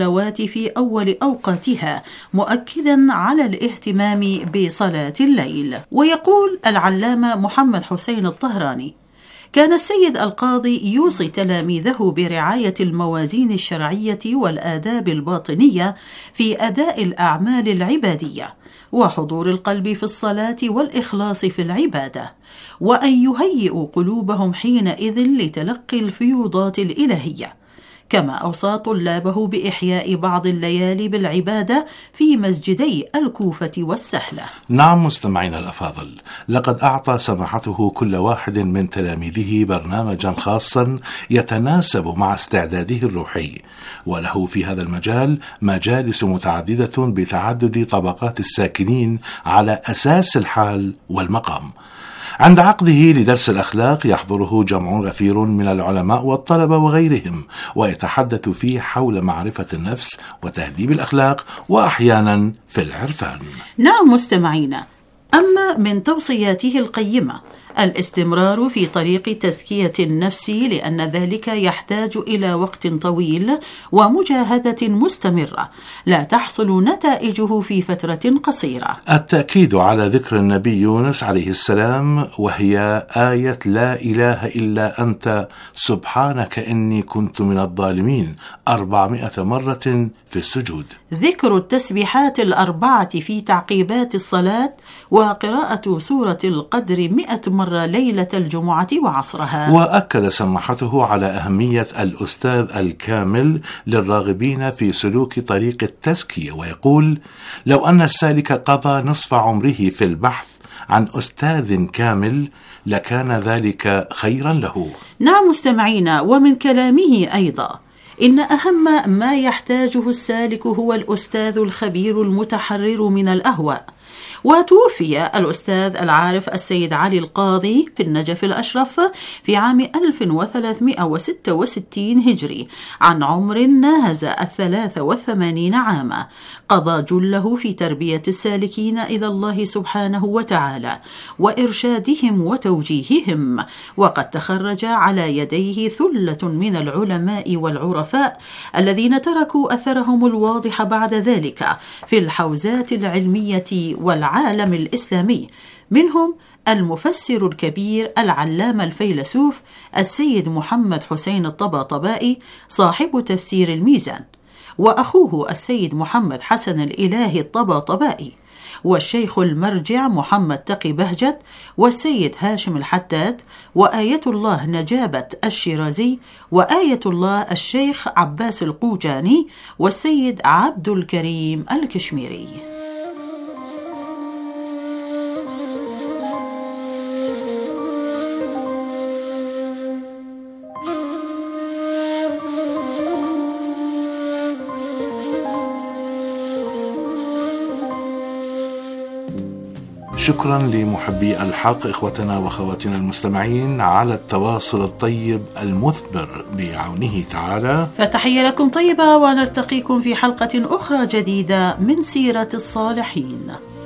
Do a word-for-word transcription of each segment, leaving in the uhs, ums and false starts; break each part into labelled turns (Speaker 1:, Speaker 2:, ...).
Speaker 1: الصلوات في أول أوقاتها، مؤكدا على الاهتمام بصلاة الليل. ويقول العلامة محمد حسين الطهراني: كان السيد القاضي يوصي تلاميذه برعاية الموازين الشرعية والآداب الباطنية في أداء الأعمال العبادية، وحضور القلب في الصلاة والإخلاص في العبادة، وأن يهيئوا قلوبهم حينئذ لتلقي الفيوضات الإلهية. كما أوصى طلابه بإحياء بعض الليالي بالعبادة في مسجدي الكوفة والسهلة.
Speaker 2: نعم مستمعينا الأفاضل، لقد أعطى سماحته كل واحد من تلاميذه برنامجا خاصا يتناسب مع استعداده الروحي، وله في هذا المجال مجالس متعددة بتعدد طبقات الساكنين على أساس الحال والمقام. عند عقده لدرس الأخلاق يحضره جمع غفير من العلماء والطلبة وغيرهم، ويتحدث فيه حول معرفة النفس وتهذيب الأخلاق، وأحيانا في العرفان.
Speaker 1: نعم مستمعينا، أما من توصياته القيمة الاستمرار في طريق تزكية النفس، لأن ذلك يحتاج إلى وقت طويل ومجاهدة مستمرة لا تحصل نتائجه في فترة قصيرة.
Speaker 2: التأكيد على ذكر النبي يونس عليه السلام، وهي آية لا إله إلا أنت سبحانك إني كنت من الظالمين، أربعمائة مرة في السجود.
Speaker 1: ذكر التسبيحات الأربعة في تعقيبات الصلاة، وقراءة سورة القدر مئة مرة ليلة الجمعة وعصرها.
Speaker 2: وأكد سماحته على أهمية الأستاذ الكامل للراغبين في سلوك طريق التزكية، ويقول: لو أن السالك قضى نصف عمره في البحث عن أستاذ كامل لكان ذلك خيرا له.
Speaker 1: نعم مستمعينا، ومن كلامه أيضا: إن أهم ما يحتاجه السالك هو الأستاذ الخبير المتحرر من الأهواء. وتوفي الأستاذ العارف السيد علي القاضي في النجف الأشرف في عام ألف وثلاثمائة وستة وستين هجري عن عمر ناهز الثلاث وثمانين عاما، قضى جله في تربية السالكين إلى الله سبحانه وتعالى وإرشادهم وتوجيههم، وقد تخرج على يديه ثلة من العلماء والعرفاء الذين تركوا أثرهم الواضح بعد ذلك في الحوزات العلمية والعلمية العالم الإسلامي، منهم المفسر الكبير العلامة الفيلسوف السيد محمد حسين الطباطبائي صاحب تفسير الميزان، وأخوه السيد محمد حسن الإلهي الطباطبائي، والشيخ المرجع محمد تقي بهجت، والسيد هاشم الحتات، وآية الله نجابة الشيرازي، وآية الله الشيخ عباس القوجاني، والسيد عبد الكريم الكشميري.
Speaker 2: شكرا لمحبي الحق إخوتنا وأخواتنا المستمعين على التواصل الطيب المثمر بعونه تعالى.
Speaker 1: فتحية لكم طيبة، ونلتقيكم في حلقة أخرى جديدة من سيرة الصالحين.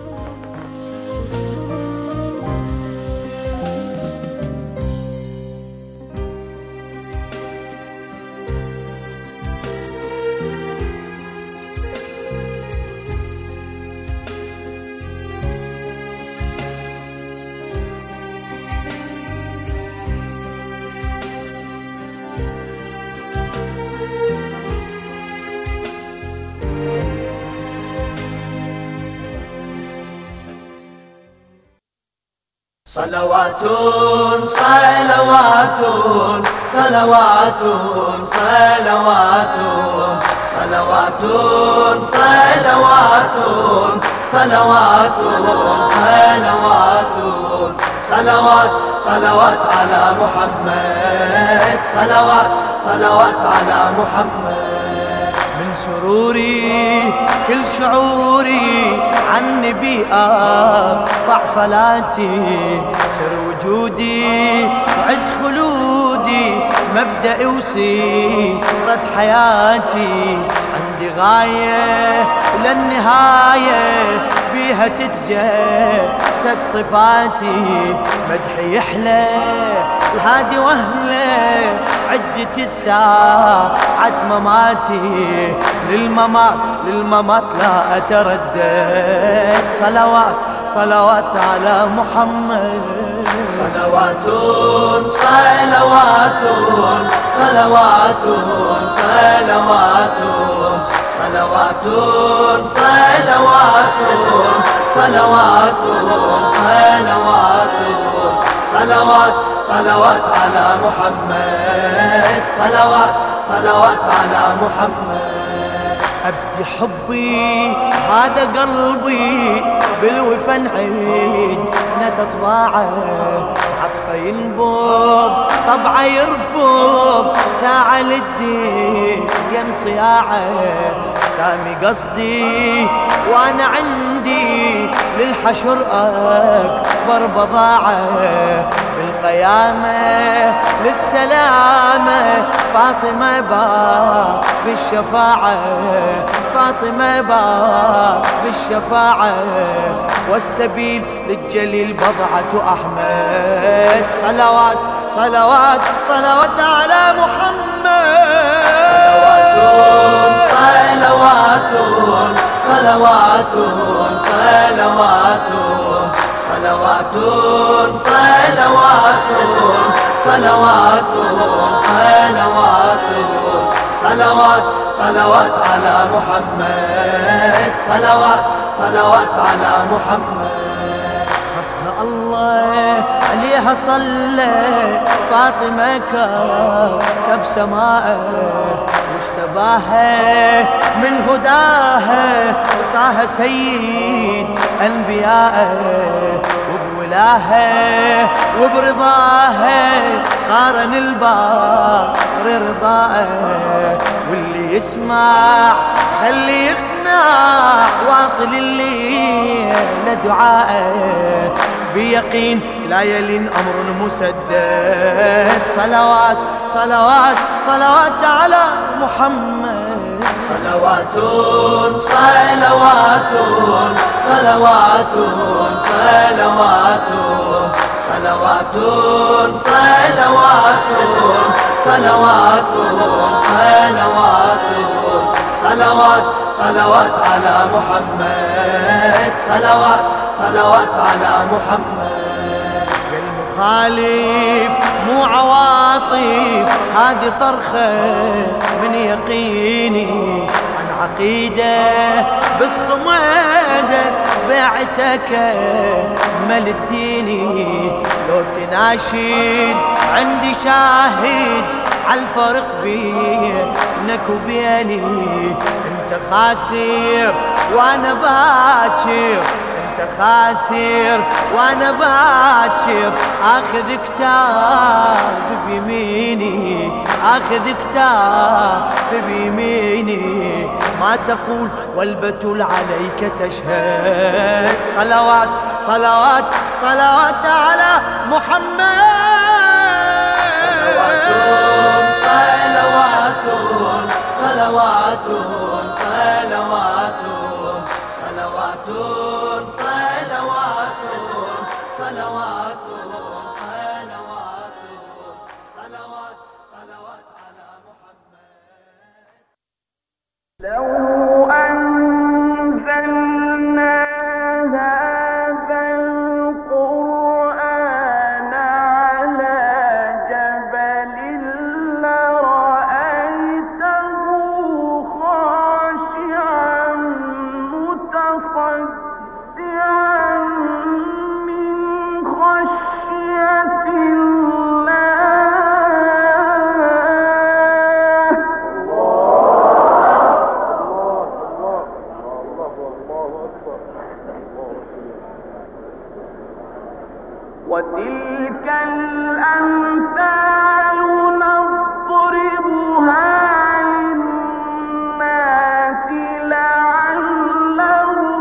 Speaker 3: صلوات صلوات صلوات صلوات صلوات صلوات صلوات صلوات صلوات صلوات على محمد، صلوات صلوات على محمد. من سروري كل شعوري عن نبي أرفع صلاتي، سر وجودي وعز خلودي، مبدأ وسيرة حياتي، عندي الغاية للنهاية بيها تتجسد صفاتي، مدحي يحلى الهادي وهله عدة الساعات مماتي، للممات للممات لا أتردد، صلوات صلوات على محمد، صلوات صلوات صلوات صلوات صلوات صلوات صلوات صلوات صلوات صلوات على محمد، صلوات صلوات على محمد. أبدي حبي هذا قلبي بالوفا نعيد نتطباعه، عطفه ينبض طبعه يرفض ساعة للدين صياعه، سامي قصدي وانا عندي للحشر اكبر بضاعه، بالقيامه للسلامه فاطمه باب بالشفاعه، فاطمه باب بالشفاعه، والسبيل للجليل بضعه احمد، صلوات صلوات صلوات على محمد، صلوات صلوات صلوات صلوات صلوات صلوات صلوات صلوات صلوات على محمد، صلوات صلوات على محمد. حسن الله عليها صلى فاطمة كتب سماءه، واشتباها من هداها طه سيد أنبياءه، وبولاها وبرضاها قارن البار رضاءه، واللي يسمع خلي يقنع واصل الليل دعاءه، بيقين لا يلين أمر مسدد، صلوات صلوات صلوات على محمد، صلوات صلوات صلوات صلوات صلوات صلوات صلوات صلوات صلوات صلوات على محمد، صلوات صلوات على محمد. المخالف مو عواطف هذه صرخة من يقيني، عن عقيدة بالصمد بعتك مل الديني، لو تناشد عندي شاهد عالفرق بينك وبيني، انت خاسر وانا باكر، انت خاسر وانا باكر، اخذ كتاب بيميني، اخذ كتاب بيميني، ما تقول والبتول عليك تشهد، صلوات صلوات صلوات على محمد، صلوات صلوات صلوات صلوات صلوات صلوات صلوات صلوات صلوات على محمد. لو أنزلنا هذا القرآن على جبل لرأيته خاشعا متصدعا من خشية وتلك الأمثال نضربها للناس لعلهم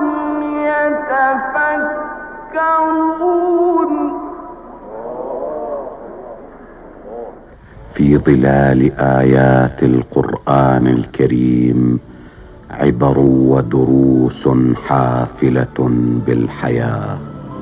Speaker 3: يتفكرون.
Speaker 4: في ظلال آيات القرآن الكريم عبر ودروس حافلة بالحياة.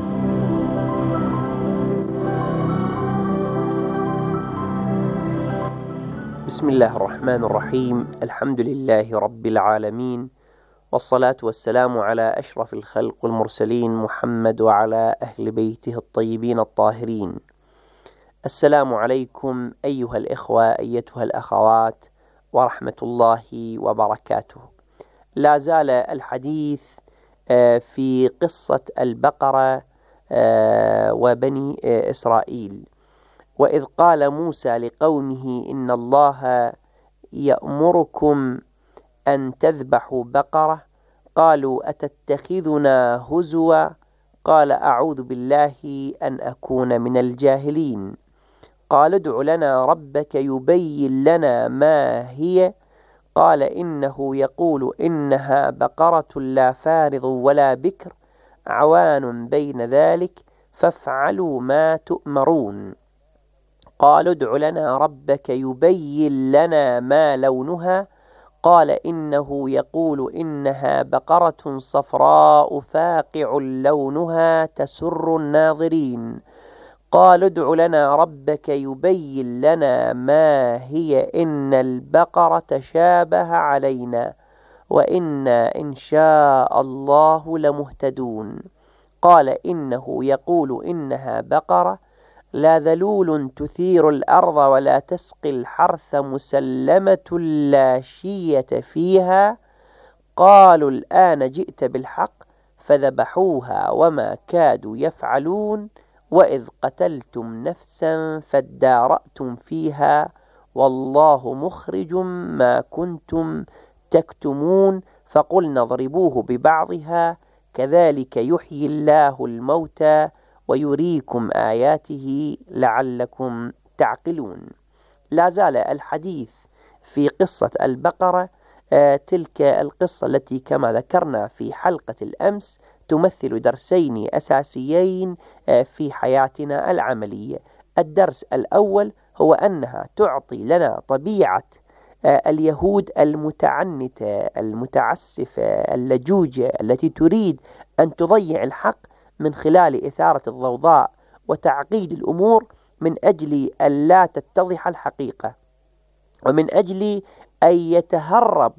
Speaker 5: بسم الله الرحمن الرحيم. الحمد لله رب العالمين، والصلاة والسلام على أشرف الخلق المرسلين محمد وعلى أهل بيته الطيبين الطاهرين. السلام عليكم أيها الإخوة أيتها الأخوات ورحمة الله وبركاته. لا زال الحديث في قصة البقرة وبني إسرائيل. وإذ قال موسى لقومه إن الله يأمركم أن تذبحوا بقرة قالوا أتتخذنا هزوا قال أعوذ بالله أن أكون من الجاهلين. قال ادع لنا ربك يبين لنا ما هي قال إنه يقول إنها بقرة لا فارض ولا بكر عوان بين ذلك فافعلوا ما تؤمرون. قالوا ادع لنا ربك يبين لنا ما لونها قال إنه يقول إنها بقرة صفراء فاقع لونها تسر الناظرين. قالوا ادع لنا ربك يبين لنا ما هي إن البقرة شابه علينا وإنا إن شاء الله لمهتدون. قال إنه يقول إنها بقرة لا ذلول تثير الأرض ولا تسقي الحرث مسلمة لا شية فيها. قالوا الآن جئت بالحق فذبحوها وما كادوا يفعلون وإذ قتلتم نفسا فادارأتم فيها والله مخرج ما كنتم تكتمون. فقلنا اضربوه ببعضها كذلك يحيي الله الموتى ويريكم آياته لعلكم تعقلون. لا زال الحديث في قصة البقرة. آه تلك القصة التي كما ذكرنا في حلقة الأمس تمثل درسين أساسيين آه في حياتنا العملية. الدرس الأول هو أنها تعطي لنا طبيعة آه اليهود المتعنتة المتعسفة اللجوجة التي تريد أن تضيع الحق من خلال إثارة الضوضاء وتعقيد الأمور من أجل أن لا تتضح الحقيقة ومن أجل أن يتهرب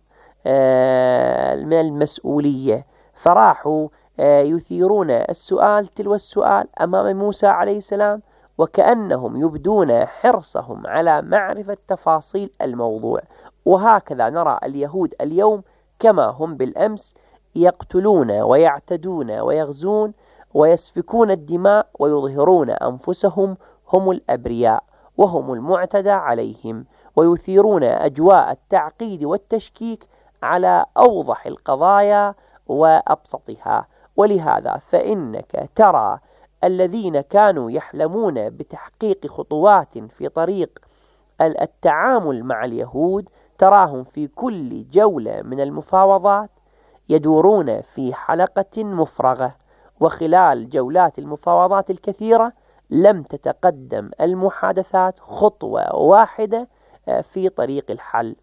Speaker 5: من المسؤولية. فراحوا يثيرون السؤال تلو السؤال أمام موسى عليه السلام وكأنهم يبدون حرصهم على معرفة تفاصيل الموضوع. وهكذا نرى اليهود اليوم كما هم بالأمس يقتلون ويعتدون ويغزون ويسفكون الدماء ويظهرون أنفسهم هم الأبرياء وهم المعتدى عليهم ويثيرون أجواء التعقيد والتشكيك على أوضح القضايا وأبسطها. ولهذا فإنك ترى الذين كانوا يحلمون بتحقيق خطوات في طريق التعامل مع اليهود تراهم في كل جولة من المفاوضات يدورون في حلقة مفرغة. وخلال جولات المفاوضات الكثيرة لم تتقدم المحادثات خطوة واحدة في طريق الحل.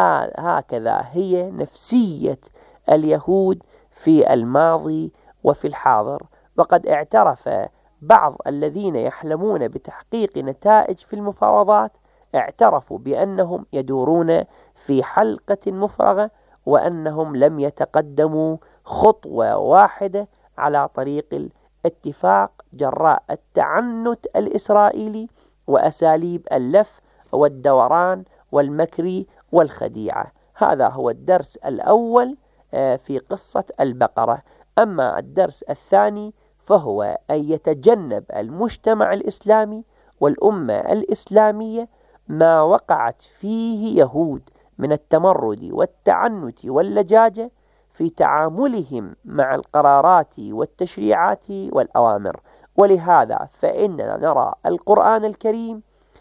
Speaker 5: هكذا هي نفسية اليهود في الماضي وفي الحاضر. وقد اعترف بعض الذين يحلمون بتحقيق نتائج في المفاوضات اعترفوا بأنهم يدورون في حلقة مفرغة وأنهم لم يتقدموا خطوة واحدة على طريق الاتفاق جراء التعنت الإسرائيلي وأساليب اللف والدوران والمكر والخديعة. هذا هو الدرس الأول في قصة البقرة. أما الدرس الثاني فهو أن يتجنب المجتمع الإسلامي والأمة الإسلامية ما وقعت فيه يهود من التمرد والتعنت واللجاجة في تعاملهم مع القرارات والتشريعات والأوامر. ولهذا فإننا نرى القرآن الكريم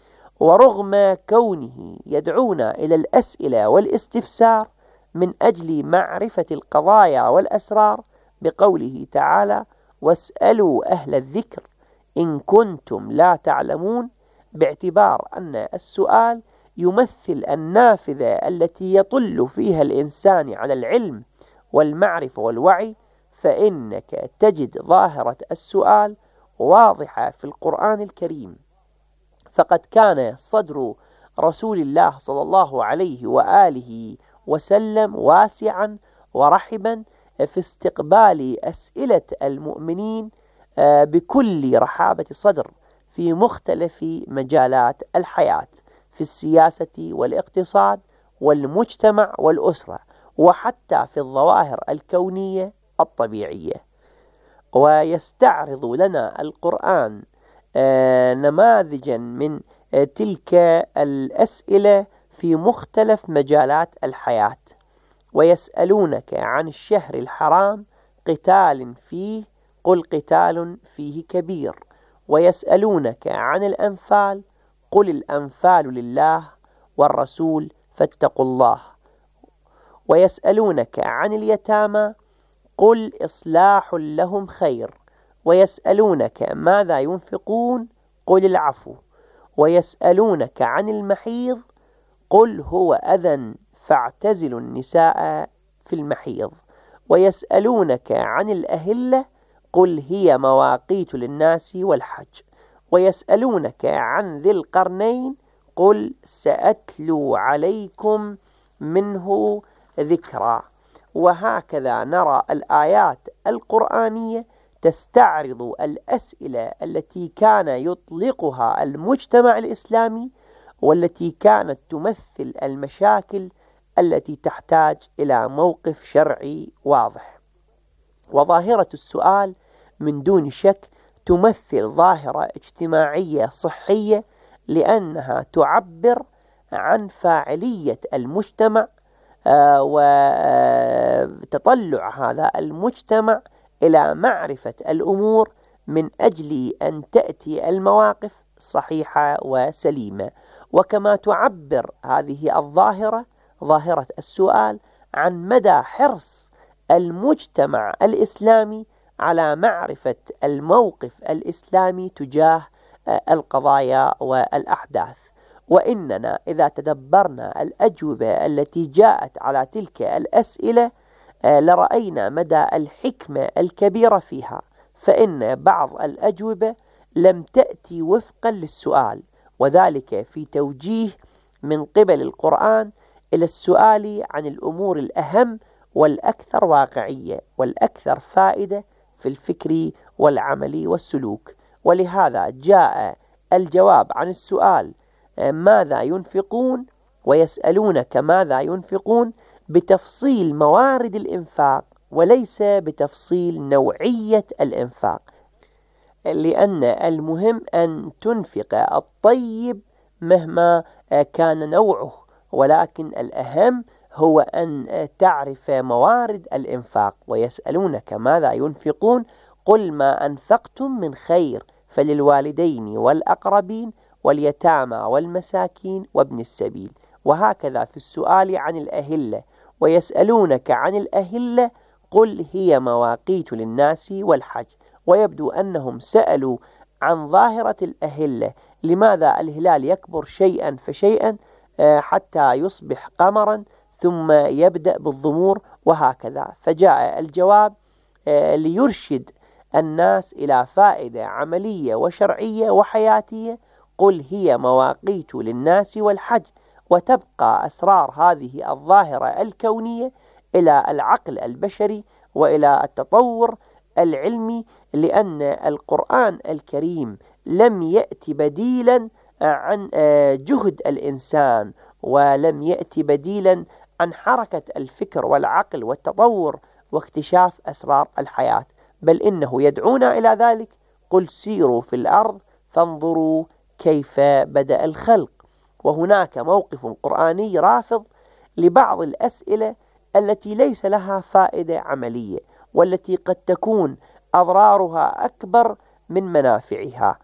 Speaker 5: ورغم كونه يدعونا إلى الأسئلة والاستفسار من أجل معرفة القضايا والأسرار بقوله تعالى واسألوا أهل الذكر إن كنتم لا تعلمون، باعتبار أن السؤال يمثل النافذة التي يطل فيها الإنسان على العلم والمعرفة والوعي، فإنك تجد ظاهرة السؤال واضحة في القرآن الكريم. فقد كان صدر رسول الله صلى الله عليه وآله وسلم واسعا ورحبا في استقبال أسئلة المؤمنين بكل رحابة صدر في مختلف مجالات الحياة، في السياسة والاقتصاد والمجتمع والأسرة، وحتى في الظواهر الكونية الطبيعية. ويستعرض لنا القرآن نماذجا من تلك الأسئلة في مختلف مجالات الحياة. ويسألونك عن الشهر الحرام قتال فيه قل قتال فيه كبير، ويسألونك عن الأنفال قل الأنفال لله والرسول فاتقوا الله، ويسألونك عن اليتامى قل إصلاح لهم خير، ويسألونك ماذا ينفقون قل العفو، ويسألونك عن المحيض قل هو أذى فاعتزلوا النساء في المحيض، ويسألونك عن الأهلة قل هي مواقيت للناس والحج، ويسألونك عن ذي القرنين قل سأتلو عليكم منه ذكرى. وهكذا نرى الآيات القرآنية تستعرض الأسئلة التي كان يطلقها المجتمع الإسلامي، والتي كانت تمثل المشاكل التي تحتاج إلى موقف شرعي واضح. وظاهرة السؤال من دون شك تمثل ظاهرة اجتماعية صحية، لأنها تعبر عن فاعلية المجتمع وتطلع هذا المجتمع إلى معرفة الأمور من أجل أن تأتي المواقف صحيحة وسليمة. وكما تعبر هذه الظاهرة، ظاهرة السؤال، عن مدى حرص المجتمع الإسلامي على معرفة الموقف الإسلامي تجاه القضايا والأحداث. وإننا إذا تدبرنا الأجوبة التي جاءت على تلك الأسئلة لرأينا مدى الحكمة الكبيرة فيها، فإن بعض الأجوبة لم تأتي وفقا للسؤال، وذلك في توجيه من قبل القرآن إلى السؤال عن الأمور الأهم والأكثر واقعية والأكثر فائدة في الفكر والعمل والسلوك. ولهذا جاء الجواب عن السؤال ماذا ينفقون ويسألونك ماذا ينفقون بتفصيل موارد الإنفاق، وليس بتفصيل نوعية الإنفاق، لأن المهم أن تنفق الطيب مهما كان نوعه، ولكن الأهم هو أن تعرف موارد الإنفاق. ويسألونك ماذا ينفقون قل ما أنفقتم من خير فللوالدين والأقربين واليتامى والمساكين وابن السبيل. وهكذا في السؤال عن الأهلة، ويسألونك عن الأهلة قل هي مواقيت للناس والحج. ويبدو أنهم سألوا عن ظاهرة الأهلة، لماذا الهلال يكبر شيئا فشيئا حتى يصبح قمرا ثم يبدأ بالضمور وهكذا. فجاء الجواب ليرشد الناس إلى فائدة عملية وشرعية وحياتية، قل هي مواقيت للناس والحج. وتبقى أسرار هذه الظاهرة الكونية إلى العقل البشري وإلى التطور العلمي، لأن القرآن الكريم لم يأتي بديلا عن جهد الإنسان، ولم يأتي بديلا عن حركة الفكر والعقل والتطور واكتشاف أسرار الحياة، بل إنه يدعونا إلى ذلك. قل سيروا في الأرض فانظروا كيف بدأ الخلق. وهناك موقف قرآني رافض لبعض الأسئلة التي ليس لها فائدة عملية، والتي قد تكون أضرارها أكبر من منافعها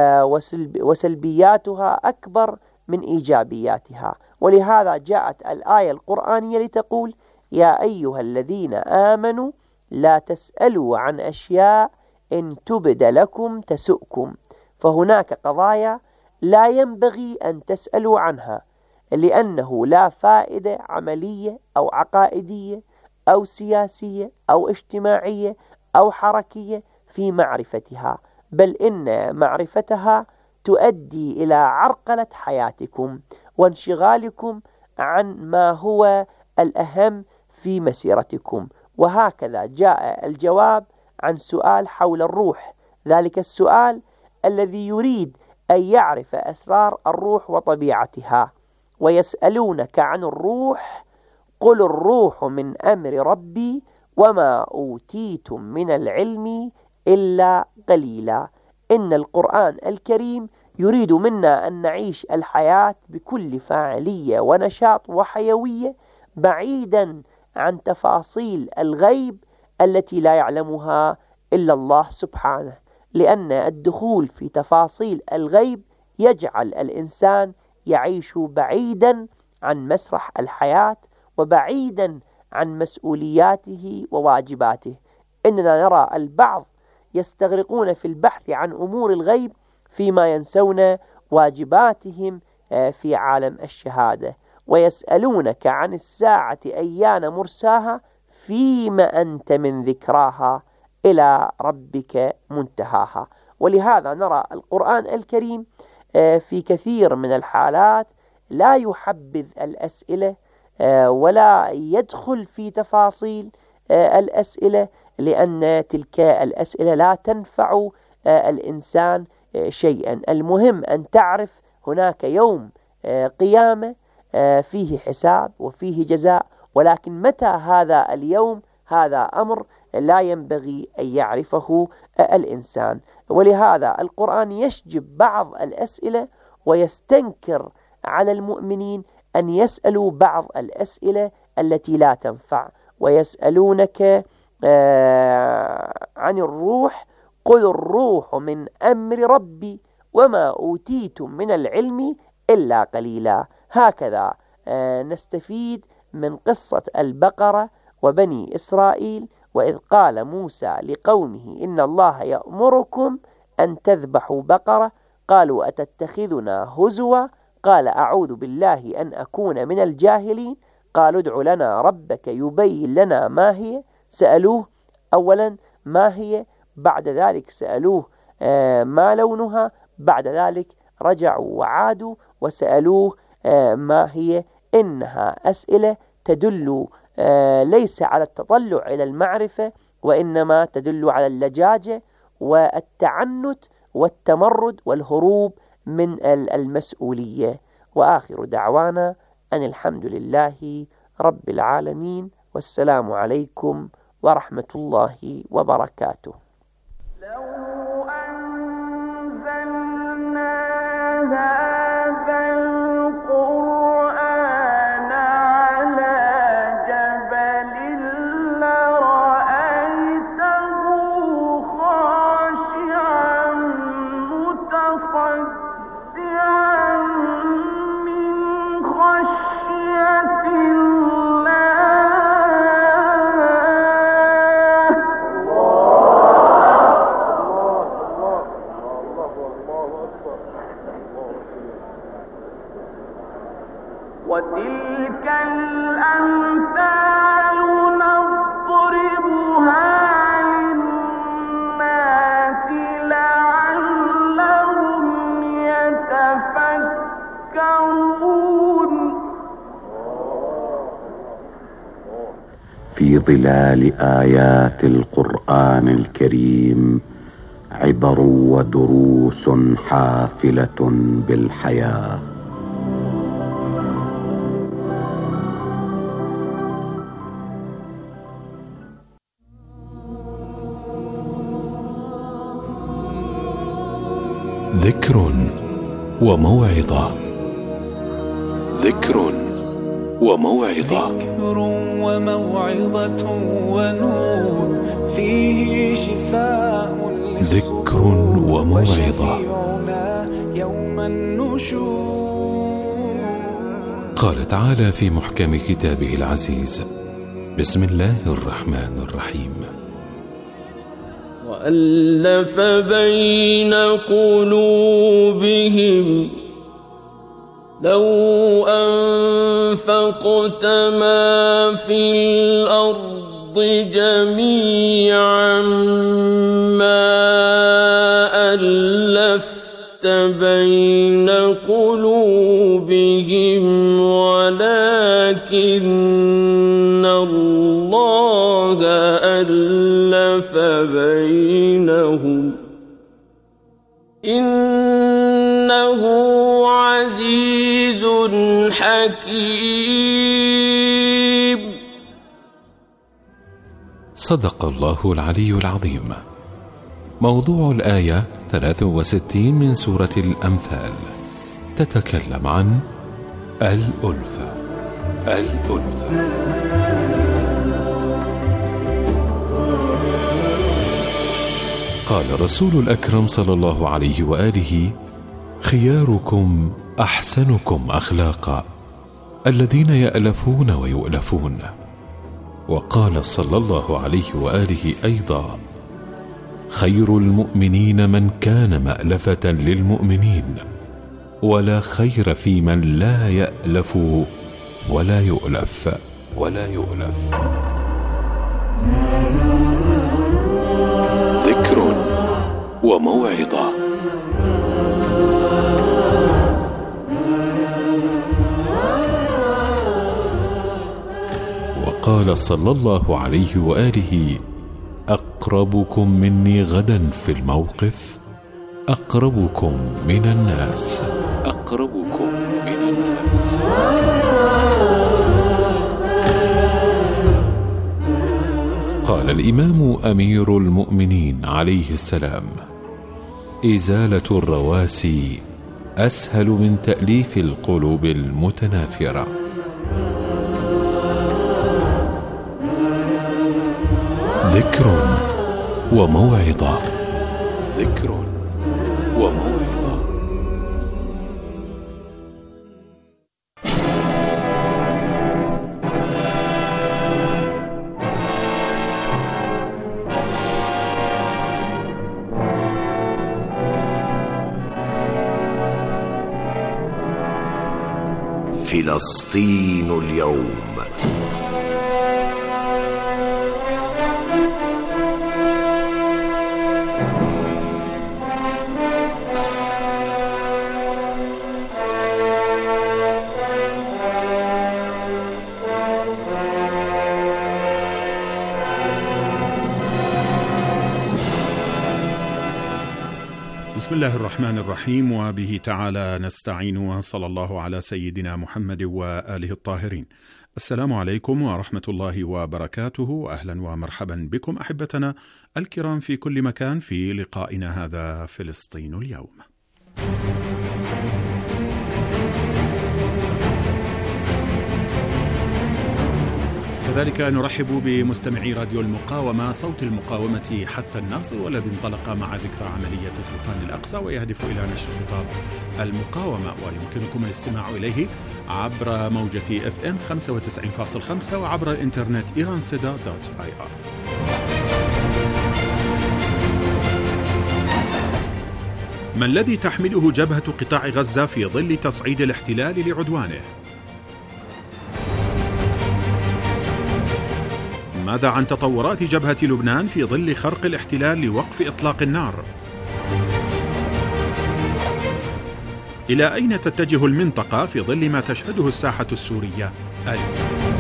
Speaker 5: وسلبياتها أكبر من إيجابياتها. ولهذا جاءت الآية القرآنية لتقول يا أيها الذين آمنوا لا تسألوا عن أشياء إن تبد لكم تسؤكم. فهناك قضايا لا ينبغي أن تسألوا عنها، لأنه لا فائدة عملية أو عقائدية أو سياسية أو اجتماعية أو حركية في معرفتها، بل إن معرفتها تؤدي إلى عرقلة حياتكم وانشغالكم عن ما هو الأهم في مسيرتكم. وهكذا جاء الجواب عن سؤال حول الروح، ذلك السؤال الذي يريد أن يعرف أسرار الروح وطبيعتها. ويسألونك عن الروح قل الروح من أمر ربي وما أوتيتم من العلم إلا قليلا. إن القرآن الكريم يريد منا أن نعيش الحياة بكل فاعلية ونشاط وحيوية، بعيدا عن تفاصيل الغيب التي لا يعلمها إلا الله سبحانه، لأن الدخول في تفاصيل الغيب يجعل الإنسان يعيش بعيدا عن مسرح الحياة وبعيدا عن مسؤولياته وواجباته. إننا نرى البعض يستغرقون في البحث عن أمور الغيب فيما ينسون واجباتهم في عالم الشهادة. ويسألونك عن الساعة أيان مرساها فيما أنت من ذكراها إلى ربك منتهاها. ولهذا نرى القرآن الكريم في كثير من الحالات لا يحبذ الأسئلة ولا يدخل في تفاصيل الأسئلة، لأن تلك الأسئلة لا تنفع الإنسان شيئا. المهم أن تعرف هناك يوم قيامة فيه حساب وفيه جزاء، ولكن متى هذا اليوم هذا أمر لا ينبغي أن يعرفه الإنسان. ولهذا القرآن يشجب بعض الأسئلة ويستنكر على المؤمنين أن يسألوا بعض الأسئلة التي لا تنفع. ويسألونك عن الروح قل الروح من أمر ربي وما أوتيتم من العلم إلا قليلا. هكذا نستفيد من قصة البقرة وبني إسرائيل، وإذ قال موسى لقومه إن الله يأمركم أن تذبحوا بقرة قالوا أتتخذنا هزوا قال أعوذ بالله أن أكون من الجاهلين قالوا ادع لنا ربك يبين لنا ما هي. سألوه أولا ما هي، بعد ذلك سألوه ما لونها، بعد ذلك رجعوا وعادوا وسألوه ما هي. إنها أسئلة تدل ليس على التطلع إلى المعرفة، وإنما تدل على اللجاجة والتعنت والتمرد والهروب من المسؤولية. وآخر دعوانا أن الحمد لله رب العالمين، والسلام عليكم ورحمة الله وبركاته.
Speaker 3: لو أنزلنا هذا القرآن على جبل لرأيته خاشعا متصدعا من خشية وتلك الأمثال نضربها للناس لعلهم يتفكرون.
Speaker 4: في ظلال آيات القرآن الكريم عبر ودروس حافلة بالحياة.
Speaker 6: ذكر وموعظة. ذكر وموعظة.
Speaker 7: ذكر وموعظة ونور فيه شفاء
Speaker 6: ذكر وموعظة.
Speaker 7: يوم النشور.
Speaker 6: قال تعالى في محكم كتابه العزيز: بسم الله الرحمن الرحيم:
Speaker 8: وألف بين قلوبهم لو أنفقت ما في الأرض جميعا ما ألفت بين قلوبهم ولكن الله ألف بينهم إنه عزيز حكيم.
Speaker 6: صدق الله العلي العظيم. موضوع الآية ثلاث وستين من سورة الأنفال تتكلم عن الألفة. الألفة قال رسول الأكرم صلى الله عليه وآله: خياركم أحسنكم أخلاقا الذين يألفون ويؤلفون. وقال صلى الله عليه وآله أيضا: خير المؤمنين من كان مألفة للمؤمنين، ولا خير في من لا يألف ولا يؤلف ولا يؤلف. ذكر وموعظة. وقال صلى الله عليه وآله: أقربكم مني غدا في الموقف أقربكم من الناس. أقربكم من الناس. قال الإمام أمير المؤمنين عليه السلام: إزالة الرواسي أسهل من تأليف القلوب المتنافرة. ذكر وموعظة. ذكر وموعظة.
Speaker 9: فلسطين اليوم.
Speaker 10: بسم الله الرحمن الرحيم، وبه تعالى نستعين، وصلى الله على سيدنا محمد وآله الطاهرين. السلام عليكم ورحمة الله وبركاته، أهلا ومرحبا بكم أحبتنا الكرام في كل مكان في لقائنا هذا فلسطين اليوم. كذلك نرحب بمستمعي راديو المقاومة، صوت المقاومة حتى الناصر، والذي انطلق مع ذكرى عملية الطوفان الأقصى ويهدف إلى نشر خطاب المقاومة، ويمكنكم الاستماع إليه عبر موجة اف ام خمسة وتسعين فاصلة خمسة وعبر الإنترنت إيرانسيدا دوت آي آر. ما الذي تحمله جبهة قطاع غزة في ظل تصعيد الاحتلال لعدوانه؟ ماذا عن تطورات جبهة لبنان في ظل خرق الاحتلال لوقف إطلاق النار؟ إلى أين تتجه المنطقة في ظل ما تشهده الساحة السورية اليوم؟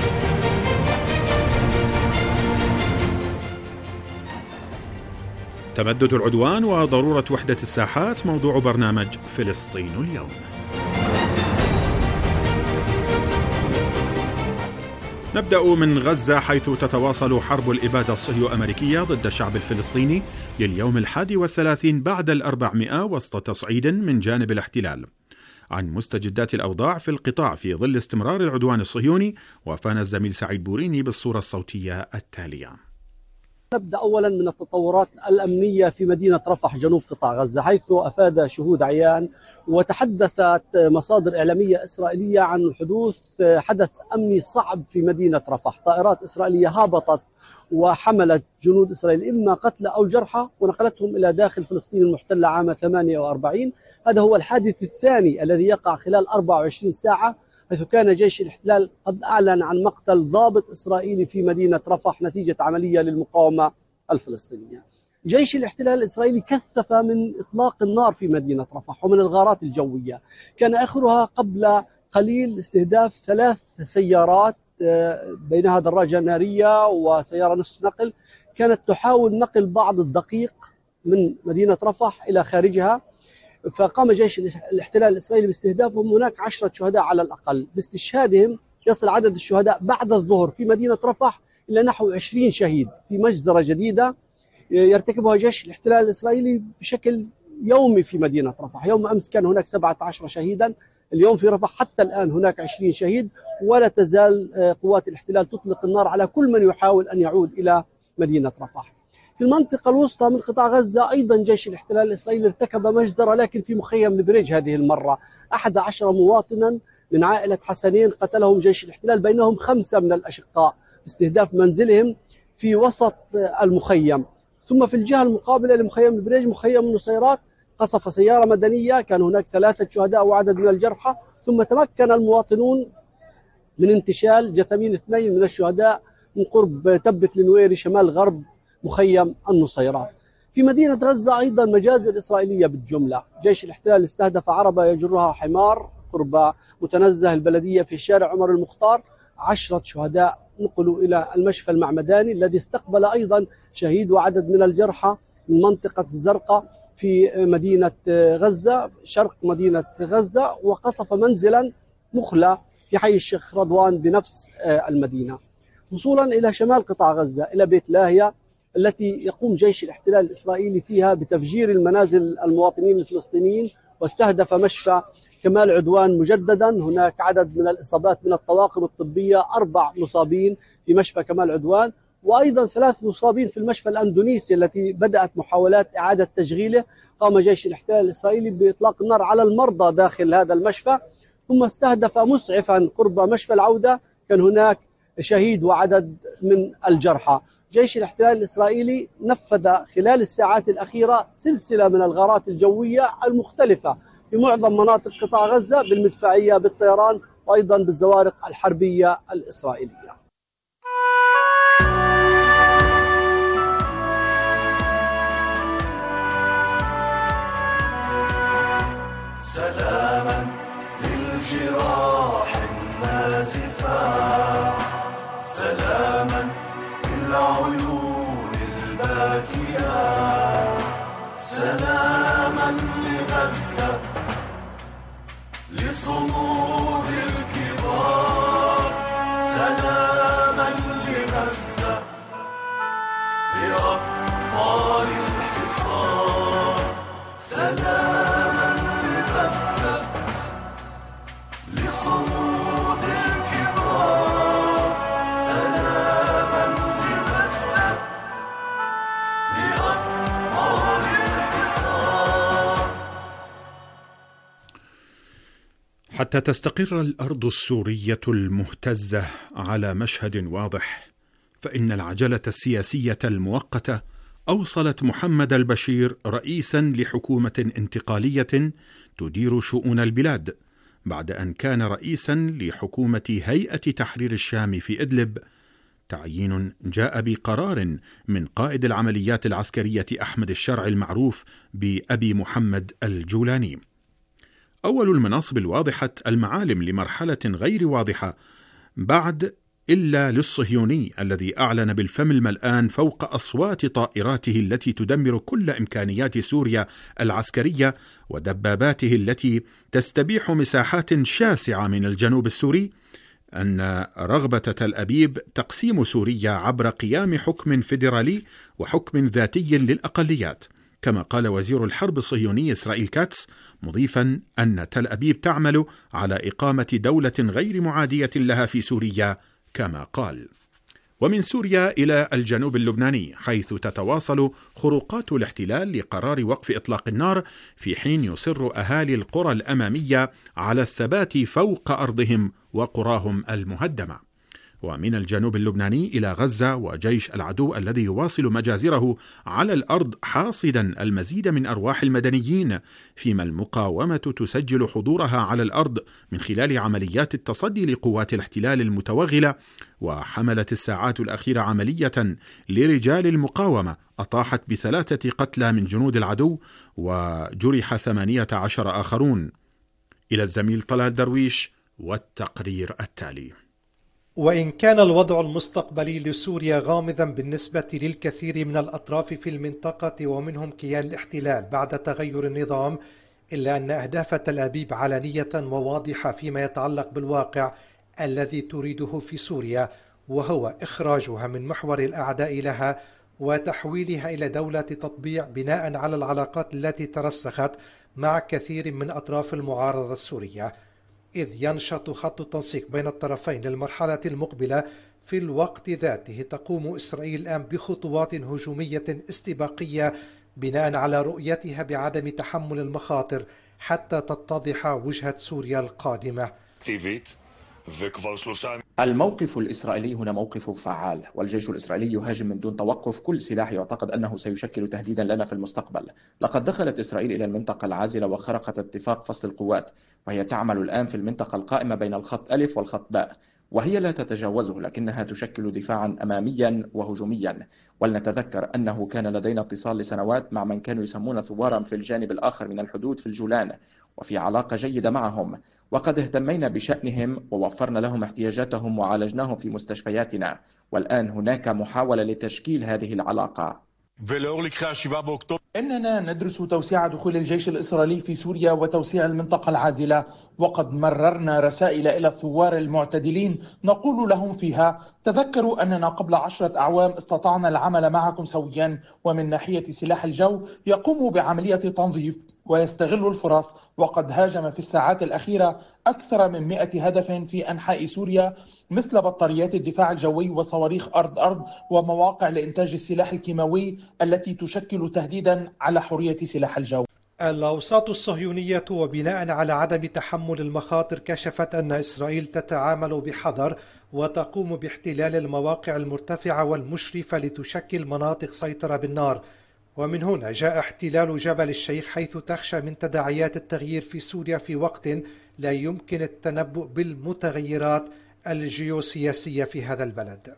Speaker 10: تمدد العدوان وضرورة وحدة الساحات موضوع برنامج فلسطين اليوم. نبدأ من غزة، حيث تتواصل حرب الإبادة الصهيو أمريكية ضد الشعب الفلسطيني لليوم الحادي والثلاثين بعد الأربعمائة وسط تصعيد من جانب الاحتلال. عن مستجدات الأوضاع في القطاع في ظل استمرار العدوان الصهيوني، وافانا الزميل سعيد بوريني بالصورة الصوتية التالية.
Speaker 9: نبدأ أولا من التطورات الأمنية في مدينة رفح جنوب قطاع غزة، حيث أفاد شهود عيان وتحدثت مصادر إعلامية إسرائيلية عن حدوث حدث أمني صعب في مدينة رفح. طائرات إسرائيلية هابطت وحملت جنود إسرائيل إما قتلى أو جرحى ونقلتهم إلى داخل فلسطين المحتلة عام ثمانية وأربعين. هذا هو الحادث الثاني الذي يقع خلال أربعة وعشرين ساعة، حيث كان جيش الاحتلال قد أعلن عن مقتل ضابط إسرائيلي في مدينة رفح نتيجة عملية للمقاومة الفلسطينية. جيش الاحتلال الإسرائيلي كثف من إطلاق النار في مدينة رفح ومن الغارات الجوية، كان آخرها قبل قليل استهداف ثلاث سيارات بينها دراجة نارية وسيارة نصف نقل كانت تحاول نقل بعض الدقيق من مدينة رفح إلى خارجها، فقام جيش الاحتلال الإسرائيلي باستهدافهم. هناك عشرة شهداء على الأقل، باستشهادهم يصل عدد الشهداء بعد الظهر في مدينة رفح إلى نحو عشرين شهيد في مجزرة جديدة يرتكبها جيش الاحتلال الإسرائيلي بشكل يومي في مدينة رفح. يوم أمس كان هناك سبعة عشر شهيدا، اليوم في رفح حتى الآن هناك عشرين شهيد، ولا تزال قوات الاحتلال تطلق النار على كل من يحاول أن يعود إلى مدينة رفح. في المنطقة الوسطى من قطاع غزة أيضا جيش الاحتلال الإسرائيلي ارتكب مجزرة، لكن في مخيم البريج هذه المرة. أحد عشر مواطنا من عائلة حسنين قتلهم جيش الاحتلال، بينهم خمسة من الأشقاء، باستهداف منزلهم في وسط المخيم. ثم في الجهة المقابلة لمخيم البريج مخيم النصيرات قصف سيارة مدنية، كان هناك ثلاثة شهداء وعدد من الجرحى. ثم تمكن المواطنون من انتشال جثمين اثنين من الشهداء من قرب تبت النويري شمال غرب مخيم النصيرات. في مدينة غزة أيضا مجازر إسرائيلية بالجملة. جيش الاحتلال استهدف عربة يجرها حمار قرب متنزه البلدية في شارع عمر المختار، عشرة شهداء نقلوا إلى المشفى المعمداني الذي استقبل أيضا شهيد وعدد من الجرحى من منطقة الزرقاء في مدينة غزة شرق مدينة غزة، وقصف منزلا مخلى في حي الشيخ رضوان بنفس المدينة. وصولا إلى شمال قطاع غزة إلى بيت لاهيا التي يقوم جيش الاحتلال الإسرائيلي فيها بتفجير المنازل المواطنين الفلسطينيين، واستهدف مشفى كمال عدوان مجددا. هناك عدد من الإصابات من الطواقم الطبية، أربع مصابين في مشفى كمال عدوان، وأيضا ثلاث مصابين في المشفى الأندونيسي التي بدأت محاولات إعادة تشغيله. قام جيش الاحتلال الإسرائيلي بإطلاق النار على المرضى داخل هذا المشفى، ثم استهدف مسعفا قرب مشفى العودة، كان هناك شهيد وعدد من الجرحى. جيش الاحتلال الإسرائيلي نفذ خلال الساعات الأخيرة سلسلة من الغارات الجوية المختلفة في معظم مناطق قطاع غزة بالمدفعية بالطيران وأيضا بالزوارق الحربية الإسرائيلية.
Speaker 11: سلاما للجراح النازفة، سلاما للعيون الباكية، سلاما لغزة، لصمود الكبار، سلاما لغزة، لأطفال الحصار، سلاما لغزة، لصمود الكبار، سلاما لغزة، لأطفال الحصار.
Speaker 10: حتى تستقر الأرض السورية المهتزة على مشهد واضح، فإن العجلة السياسية المؤقتة أوصلت محمد البشير رئيسا لحكومة انتقالية تدير شؤون البلاد، بعد أن كان رئيسا لحكومة هيئة تحرير الشام في إدلب، تعيين جاء بقرار من قائد العمليات العسكرية أحمد الشرع المعروف بأبي محمد الجولاني. أول المناصب الواضحة المعالم لمرحلة غير واضحة بعد إلا للصهيوني الذي أعلن بالفم الملآن فوق أصوات طائراته التي تدمر كل إمكانيات سوريا العسكرية ودباباته التي تستبيح مساحات شاسعة من الجنوب السوري أن رغبة تل أبيب تقسيم سوريا عبر قيام حكم فيدرالي وحكم ذاتي للأقليات، كما قال وزير الحرب الصهيوني إسرائيل كاتس، مضيفا أن تل أبيب تعمل على إقامة دولة غير معادية لها في سوريا كما قال. ومن سوريا إلى الجنوب اللبناني، حيث تتواصل خروقات الاحتلال لقرار وقف إطلاق النار، في حين يصر أهالي القرى الأمامية على الثبات فوق أرضهم وقراهم المهدمة. ومن الجنوب اللبناني إلى غزة، وجيش العدو الذي يواصل مجازره على الأرض حاصدا المزيد من أرواح المدنيين، فيما المقاومة تسجل حضورها على الأرض من خلال عمليات التصدي لقوات الاحتلال المتوغلة. وحملت الساعات الأخيرة عملية لرجال المقاومة أطاحت بثلاثة قتلى من جنود العدو، وجرح ثمانية عشر آخرون. إلى الزميل طلال درويش والتقرير التالي.
Speaker 12: وإن كان الوضع المستقبلي لسوريا غامضا بالنسبة للكثير من الأطراف في المنطقة ومنهم كيان الاحتلال بعد تغير النظام، إلا أن أهداف تل أبيب علنية وواضحة فيما يتعلق بالواقع الذي تريده في سوريا، وهو إخراجها من محور الأعداء لها وتحويلها إلى دولة تطبيع بناء على العلاقات التي ترسخت مع كثير من أطراف المعارضة السورية، إذ ينشط خط التنسيق بين الطرفين للمرحلة المقبلة. في الوقت ذاته تقوم إسرائيل الآن بخطوات هجومية استباقية بناء على رؤيتها بعدم تحمل المخاطر حتى تتضح وجهة سوريا القادمة.
Speaker 13: الموقف الإسرائيلي هنا موقف فعال، والجيش الإسرائيلي يهاجم من دون توقف كل سلاح يعتقد أنه سيشكل تهديدا لنا في المستقبل. لقد دخلت إسرائيل إلى المنطقة العازلة وخرقت اتفاق فصل القوات، وهي تعمل الآن في المنطقة القائمة بين الخط ألف والخط باء، وهي لا تتجاوزه، لكنها تشكل دفاعا أماميا وهجوميا. ولنتذكر أنه كان لدينا اتصال لسنوات مع من كانوا يسمون ثوارا في الجانب الآخر من الحدود في الجولان، وفي علاقة جيدة معهم، وقد اهتمينا بشأنهم ووفرنا لهم احتياجاتهم وعالجناهم في مستشفياتنا، والآن هناك محاولة لتشكيل هذه العلاقة.
Speaker 14: إننا ندرس توسيع دخول الجيش الإسرائيلي في سوريا وتوسيع المنطقة العازلة، وقد مررنا رسائل إلى الثوار المعتدلين نقول لهم فيها: تذكروا أننا قبل عشرة أعوام استطعنا العمل معكم سويا، ومن ناحية سلاح الجو يقوم بعملية تنظيف ويستغل الفرص، وقد هاجم في الساعات الأخيرة أكثر من مئة هدف في أنحاء سوريا، مثل بطاريات الدفاع الجوي وصواريخ أرض-أرض ومواقع لإنتاج السلاح الكيماوي التي تشكل تهديدا على حرية سلاح الجو.
Speaker 12: الأوساط الصهيونية وبناء على عدم تحمل المخاطر كشفت أن إسرائيل تتعامل بحذر وتقوم باحتلال المواقع المرتفعة والمشرفة لتشكل مناطق سيطرة بالنار. ومن هنا جاء احتلال جبل الشيخ، حيث تخشى من تداعيات التغيير في سوريا في وقت لا يمكن التنبؤ بالمتغيرات الجيوسياسية في هذا البلد.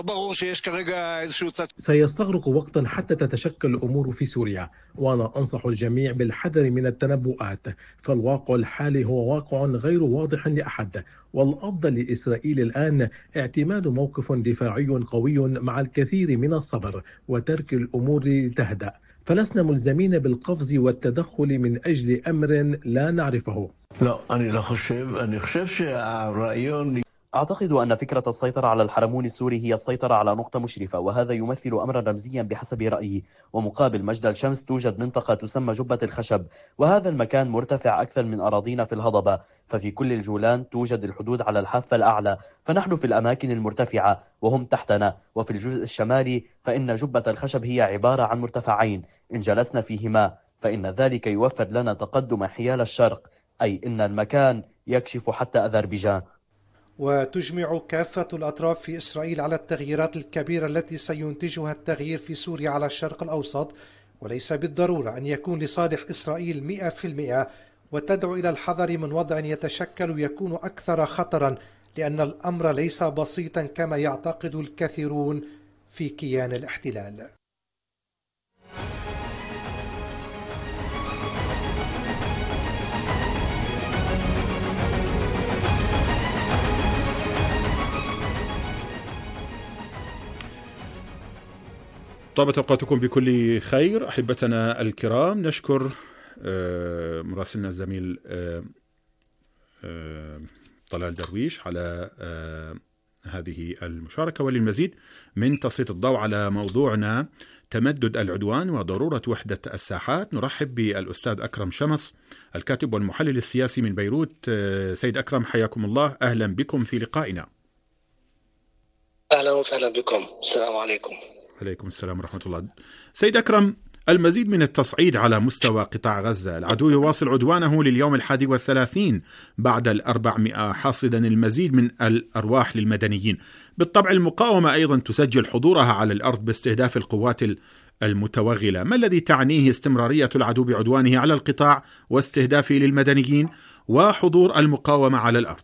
Speaker 15: سيستغرق وقتا حتى تتشكل الأمور في سوريا، وأنا أنصح الجميع بالحذر من التنبؤات، فالواقع الحالي هو واقع غير واضح لأحد، والأفضل لإسرائيل الآن اعتماد موقف دفاعي قوي مع الكثير من الصبر وترك الأمور تهدأ، فلسنا ملزمين بالقفز والتدخل من أجل أمر لا نعرفه.
Speaker 16: لا أنا لا خشب أنا خشبش رأيون.
Speaker 17: أعتقد أن فكرة السيطرة على الحرمون السوري هي السيطرة على نقطة مشرفة، وهذا يمثل أمرا رمزيا بحسب رأيي. ومقابل مجد الشمس توجد منطقة تسمى جبة الخشب، وهذا المكان مرتفع أكثر من أراضينا في الهضبة، ففي كل الجولان توجد الحدود على الحافة الأعلى، فنحن في الأماكن المرتفعة وهم تحتنا. وفي الجزء الشمالي فإن جبة الخشب هي عبارة عن مرتفعين، إن جلسنا فيهما فإن ذلك يوفر لنا تقدما حيال الشرق، أي إن المكان يكشف حتى أذربيجان.
Speaker 12: وتجمع كافة الأطراف في إسرائيل على التغييرات الكبيرة التي سينتجها التغيير في سوريا على الشرق الأوسط، وليس بالضرورة أن يكون لصالح إسرائيل مئة في المئة، وتدعو إلى الحذر من وضع يتشكل يكون أكثر خطرا، لأن الأمر ليس بسيطا كما يعتقد الكثيرون في كيان الاحتلال.
Speaker 10: طابت أوقاتكم بكل خير أحبتنا الكرام. نشكر مراسلنا الزميل طلال درويش على هذه المشاركة. وللمزيد من تسليط الضوء على موضوعنا تمدد العدوان وضرورة وحدة الساحات نرحب بالأستاذ أكرم شمس الكاتب والمحلل السياسي من بيروت. سيد أكرم حياكم الله، أهلا بكم في لقائنا.
Speaker 18: أهلا وسهلا بكم. السلام عليكم.
Speaker 10: عليكم السلام ورحمة الله. سيد أكرم، المزيد من التصعيد على مستوى قطاع غزة. العدو يواصل عدوانه لليوم الحادي والثلاثين بعد الأربعمائة، حاصدا المزيد من الأرواح للمدنيين. بالطبع المقاومة أيضا تسجل حضورها على الأرض باستهداف القوات المتوغلة. ما الذي تعنيه استمرارية العدو بعدوانه على القطاع واستهدافه للمدنيين وحضور المقاومة على الأرض؟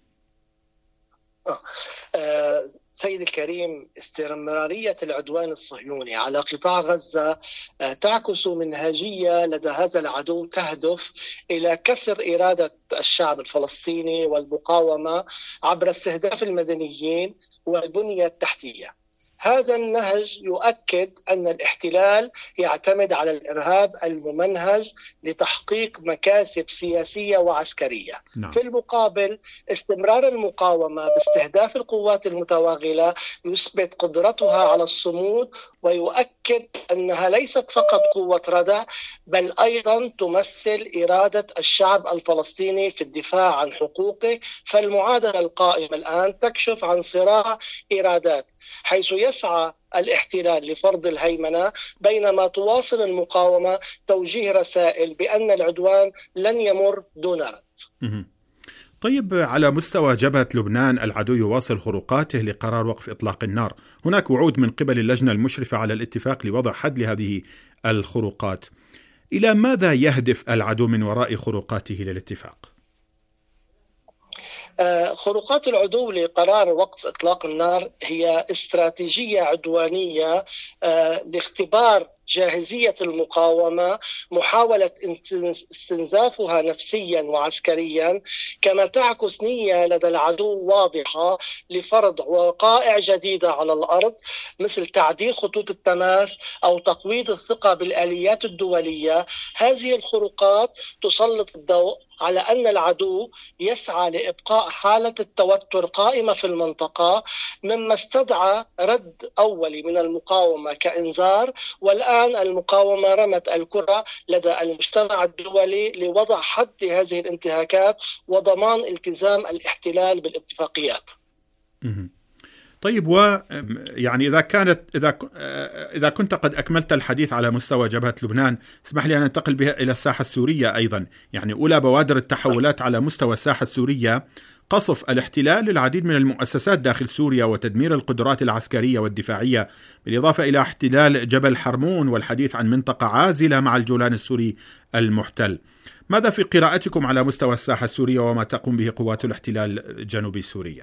Speaker 18: آه. آه. سيد الكريم، استمرارية العدوان الصهيوني على قطاع غزة تعكس منهجية لدى هذا العدو تهدف إلى كسر إرادة الشعب الفلسطيني والمقاومة عبر استهداف المدنيين والبنية التحتية. هذا النهج يؤكد أن الاحتلال يعتمد على الإرهاب الممنهج لتحقيق مكاسب سياسية وعسكرية. نعم. في المقابل، استمرار المقاومة باستهداف القوات المتوغلة يثبت قدرتها على الصمود، ويؤكد أنها ليست فقط قوة ردع، بل أيضا تمثل إرادة الشعب الفلسطيني في الدفاع عن حقوقه. فالمعادلة القائمة الآن تكشف عن صراع إرادات، حيث يسعى الاحتلال لفرض الهيمنة بينما تواصل المقاومة توجيه رسائل بأن العدوان لن يمر دون رد.
Speaker 10: طيب، على مستوى جبهة لبنان العدو يواصل خروقاته لقرار وقف إطلاق النار. هناك وعود من قبل اللجنة المشرفة على الاتفاق لوضع حد لهذه الخروقات. إلى ماذا يهدف العدو من وراء خروقاته للاتفاق؟
Speaker 18: خروقات العدو لقرار وقف إطلاق النار هي استراتيجية عدوانية لاختبار جاهزية المقاومة، محاولة استنزافها نفسيا وعسكريا، كما تعكس نية لدى العدو واضحة لفرض وقائع جديدة على الأرض، مثل تعديل خطوط التماس أو تقويض الثقة بالآليات الدولية. هذه الخروقات تسلط الضوء على أن العدو يسعى لإبقاء حالة التوتر قائمة في المنطقة، مما استدعى رد أولي من المقاومة كإنذار. والآن المقاومة رمت الكرة لدى المجتمع الدولي لوضع حد لهذه الانتهاكات وضمان التزام الاحتلال بالاتفاقيات.
Speaker 10: طيب، و يعني إذا كانت إذا إذا كنت قد أكملت الحديث على مستوى جبهة لبنان، اسمح لي أن أنتقل بها إلى الساحة السورية أيضا. يعني أولى بوادر التحولات على مستوى الساحة السورية قصف الاحتلال للعديد من المؤسسات داخل سوريا وتدمير القدرات العسكرية والدفاعية، بالإضافة إلى احتلال جبل حرمون والحديث عن منطقة عازلة مع الجولان السوري المحتل. ماذا في قراءتكم على مستوى الساحة السورية وما تقوم به قوات الاحتلال جنوب سوريا؟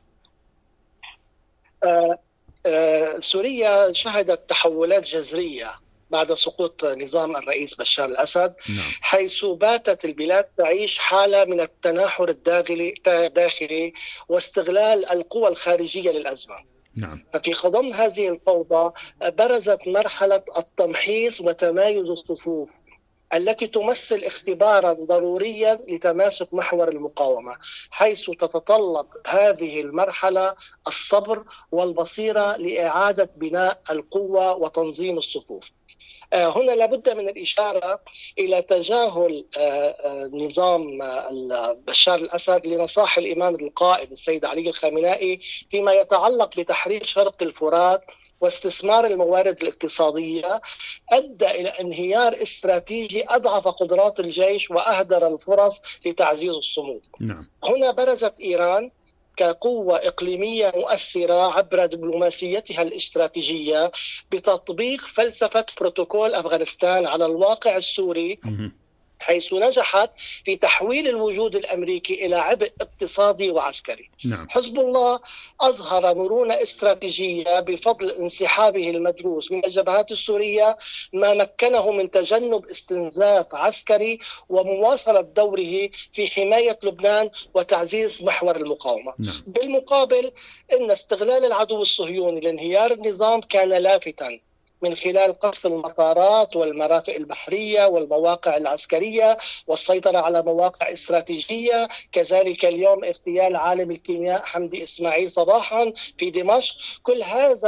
Speaker 18: آه آه سوريا شهدت تحولات جذرية بعد سقوط نظام الرئيس بشار الأسد. نعم. حيث باتت البلاد تعيش حالة من التناحر الداخلي واستغلال القوى الخارجية للأزمة. نعم. ففي خضم هذه الفوضى برزت مرحلة التمحيص وتمايز الصفوف التي تمثل اختبارا ضروريا لتماسك محور المقاومة، حيث تتطلب هذه المرحلة الصبر والبصيرة لإعادة بناء القوة وتنظيم الصفوف. هنا لابد من الإشارة إلى تجاهل نظام بشار الأسد لنصائح الإمام القائد السيد علي الخامنائي فيما يتعلق بتحرير شرق الفرات واستثمار الموارد الاقتصادية، أدى إلى انهيار استراتيجي أضعف قدرات الجيش وأهدر الفرص لتعزيز الصمود. نعم. هنا برزت إيران كقوة إقليمية مؤثرة عبر دبلوماسيتها الاستراتيجية بتطبيق فلسفة بروتوكول أفغانستان على الواقع السوري، حيث نجحت في تحويل الوجود الأمريكي إلى عبء اقتصادي وعسكري. نعم. حزب الله أظهر مرونة استراتيجية بفضل انسحابه المدروس من الجبهات السورية، ما مكنه من تجنب استنزاف عسكري ومواصلة دوره في حماية لبنان وتعزيز محور المقاومة. نعم. بالمقابل، إن استغلال العدو الصهيوني لانهيار النظام كان لافتاً من خلال قصف المطارات والمرافق البحرية والمواقع العسكرية والسيطرة على مواقع استراتيجية. كذلك اليوم اغتيال عالم الكيمياء حمدي إسماعيل صباحا في دمشق. كل هذا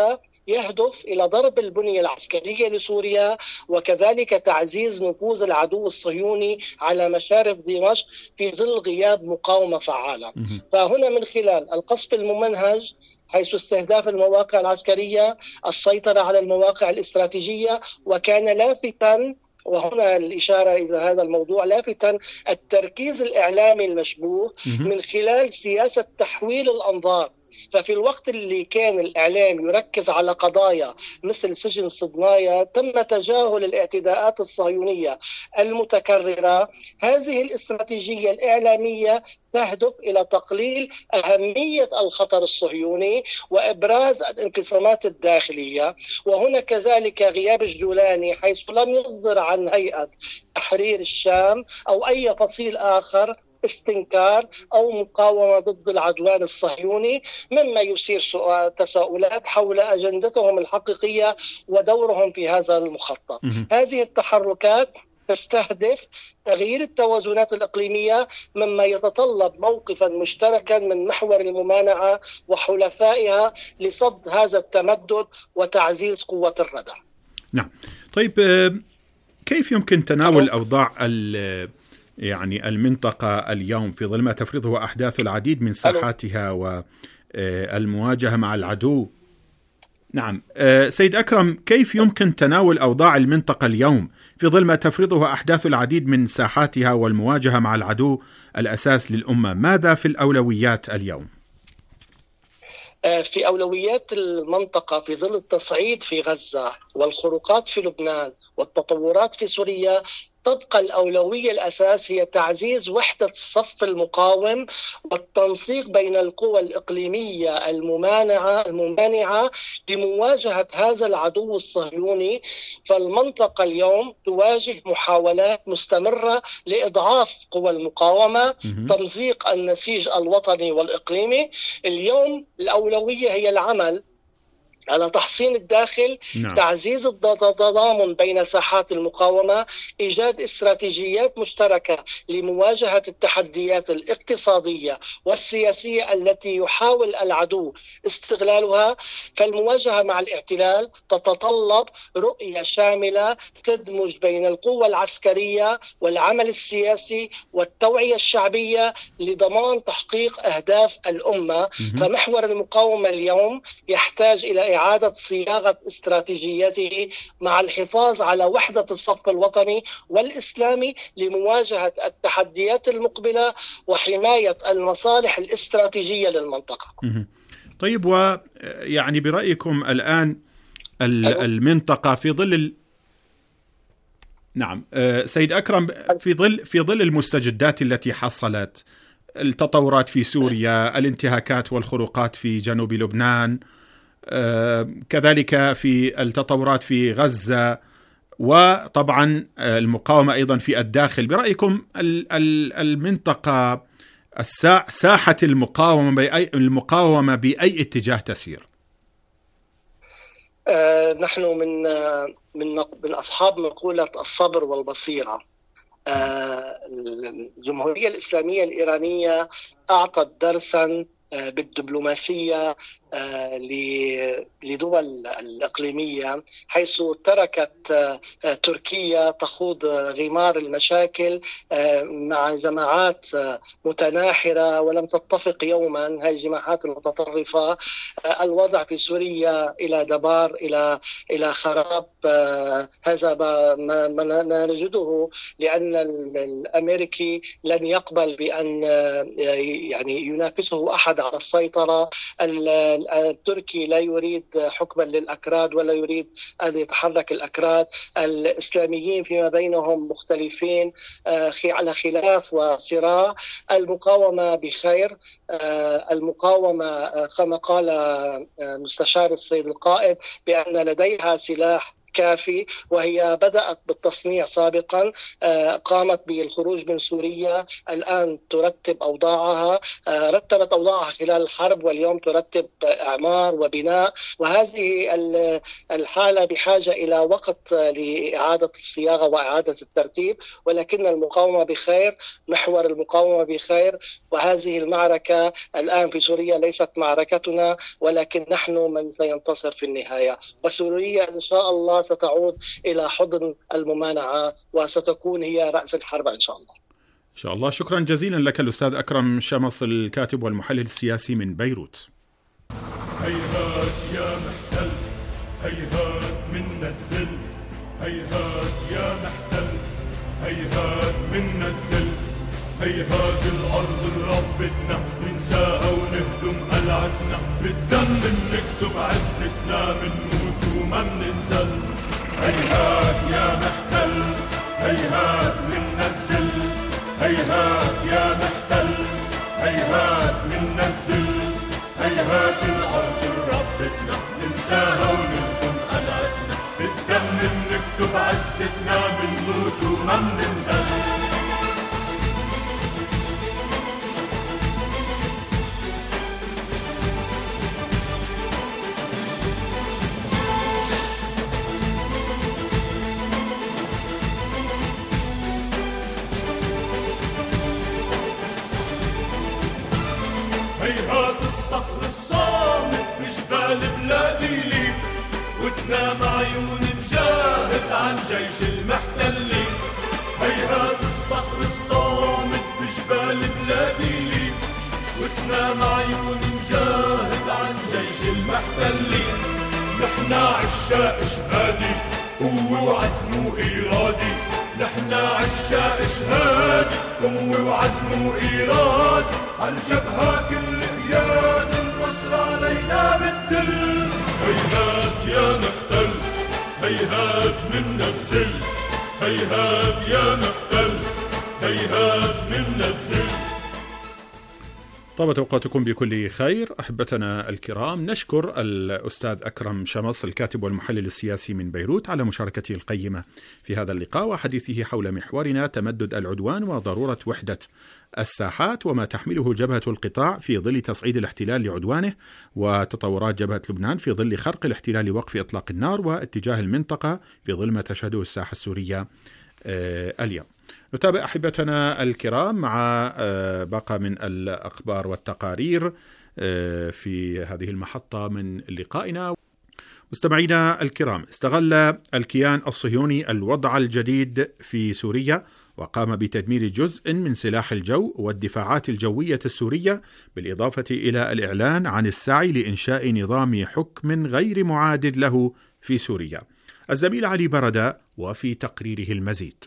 Speaker 18: يهدف إلى ضرب البنية العسكرية لسوريا، وكذلك تعزيز نفوذ العدو الصهيوني على مشارف دمشق في ظل غياب مقاومة فعالة. فهنا من خلال القصف الممنهج حيث استهداف المواقع العسكرية، السيطرة على المواقع الاستراتيجية، وكان لافتا، وهنا الإشارة إلى هذا الموضوع، لافتا التركيز الإعلامي المشبوه من خلال سياسة تحويل الأنظار. ففي الوقت اللي كان الإعلام يركز على قضايا مثل سجن صدنايا تم تجاهل الاعتداءات الصهيونية المتكررة. هذه الاستراتيجية الإعلامية تهدف إلى تقليل أهمية الخطر الصهيوني وإبراز الانقسامات الداخلية. وهنا كذلك غياب الجولاني حيث لم يصدر عن هيئة تحرير الشام أو أي فصيل آخر استنكار أو مقاومة ضد العدوان الصهيوني، مما يثير تساؤلات حول أجندتهم الحقيقية ودورهم في هذا المخطط. هذه التحركات تستهدف تغيير التوازنات الإقليمية، مما يتطلب موقفا مشتركا من محور الممانعة وحلفائها لصد هذا التمدد وتعزيز قوة الردع.
Speaker 10: نعم. طيب، كيف يمكن تناول أوضاع يعني المنطقة اليوم في ظل ما تفرضه أحداث العديد من ساحاتها والمواجهة مع العدو؟ نعم سيد أكرم، كيف يمكن تناول أوضاع المنطقة اليوم في ظل ما تفرضه أحداث العديد من ساحاتها والمواجهة مع العدو الأساس للأمة؟ ماذا في الأولويات اليوم؟
Speaker 18: في أولويات المنطقة في ظل التصعيد في غزة والخروقات في لبنان والتطورات في سوريا، تبقى الأولوية الأساس هي تعزيز وحدة الصف المقاوم والتنسيق بين القوى الإقليمية الممانعة الممانعة لمواجهة هذا العدو الصهيوني. فالمنطقة اليوم تواجه محاولات مستمرة لإضعاف قوى المقاومة، تمزيق النسيج الوطني والإقليمي. اليوم الأولوية هي العمل على تحصين الداخل، نعم. تعزيز التضامن بين ساحات المقاومة، إيجاد استراتيجيات مشتركة لمواجهة التحديات الاقتصادية والسياسية التي يحاول العدو استغلالها. فالمواجهة مع الاحتلال تتطلب رؤية شاملة تدمج بين القوة العسكرية والعمل السياسي والتوعية الشعبية لضمان تحقيق أهداف الأمة. فمحور المقاومة اليوم يحتاج إلى إعادة صياغة استراتيجيته مع الحفاظ على وحدة الصف الوطني والإسلامي لمواجهة التحديات المقبلة وحماية المصالح الاستراتيجية للمنطقة.
Speaker 10: طيب، ويعني برأيكم الآن المنطقة في ظل ال... نعم سيد أكرم، في ظل في ظل المستجدات التي حصلت، التطورات في سوريا، الانتهاكات والخروقات في جنوب لبنان، آه، كذلك في التطورات في غزة، وطبعا المقاومة أيضا في الداخل، برأيكم المنطقة ساحة المقاومة بأي, المقاومة بأي اتجاه تسير؟
Speaker 18: آه نحن من من من أصحاب مقولة الصبر والبصيرة. آه الجمهورية الإسلامية الإيرانية أعطت درسا بالدبلوماسية لدول الإقليمية، حيث تركت تركيا تخوض غمار المشاكل مع جماعات متناحرة ولم تتفق يوما. هذه الجماعات المتطرفة الوضع في سوريا إلى دمار، إلى إلى خراب. هذا ما ما نجده، لأن الأمريكي لن يقبل بأن يعني ينافسه أحد على السيطرة. التركي لا يريد حكما للأكراد ولا يريد أن يتحرك الأكراد. الإسلاميين فيما بينهم مختلفين على خلاف وصراع. المقاومة بخير، المقاومة كما قال مستشار السيد القائد بأن لديها سلاح كافي، وهي بدأت بالتصنيع سابقا، قامت بالخروج من سوريا، الآن ترتب أوضاعها، رتبت أوضاعها خلال الحرب واليوم ترتب إعمار وبناء، وهذه الحالة بحاجة إلى وقت لإعادة الصياغة وإعادة الترتيب، ولكن المقاومة بخير، محور المقاومة بخير، وهذه المعركة الآن في سوريا ليست معركتنا، ولكن نحن من سينتصر في النهاية، وسوريا إن شاء الله ستعود إلى حضن الممانعة وستكون هي رأس الحرب إن شاء الله.
Speaker 10: إن شاء الله. شكرا جزيلا لك الأستاذ أكرم شمص، الكاتب والمحلل السياسي من بيروت.
Speaker 11: هيهات يا محتل، هيهات من الزل، هيهات يا محتل، هيهات من الزل، هيهات الأرض لربتنا ننساها ونهدم قلعتنا، بالدم نكتب عزتنا منموت وما مننزل. هيهات يا محتل، هيهات من الزل، هيهات يا محتل، هيهات من الزل، هيهات الأرض لربتنا ننساها ونهدم قلعتنا، بالدم نكتب عزتنا منموت وما مننزل. هيهات الصخر الصامت بجبال بلادي لي، وتنام عيون نجاهد عن جيش المحتلين. هيهات الصخر الصامت بجبال بلادي لي، وتنام عيون نجاهد عن جيش المحتلين. نحنا عشاق شهادي قوة وعزم وإرادي، نحنا عشاق شهادي قوة وعزم وإرادي، عالجبهة كل قياد النصر علينا بالدل. هيهات يا محتل، هيهات من الزل، هيهات يا محتل، هيهات من الزل.
Speaker 10: طابت أوقاتكم بكل خير أحبتنا الكرام. نشكر الأستاذ أكرم شمص الكاتب والمحلل السياسي من بيروت على مشاركته القيمة في هذا اللقاء وحديثه حول محورنا تمدد العدوان وضرورة وحدة الساحات وما تحمله جبهة القطاع في ظل تصعيد الاحتلال لعدوانه، وتطورات جبهة لبنان في ظل خرق الاحتلال لوقف إطلاق النار، واتجاه المنطقة في ظل ما تشهده الساحة السورية اليوم. نتابع أحبتنا الكرام مع باقة من الأخبار والتقارير في هذه المحطة من لقائنا. مستمعينا الكرام، استغل الكيان الصهيوني الوضع الجديد في سوريا وقام بتدمير جزء من سلاح الجو والدفاعات الجوية السورية، بالإضافة إلى الإعلان عن السعي لإنشاء نظام حكم غير معادل له في سوريا. الزميل علي بردة وفي تقريره المزيد.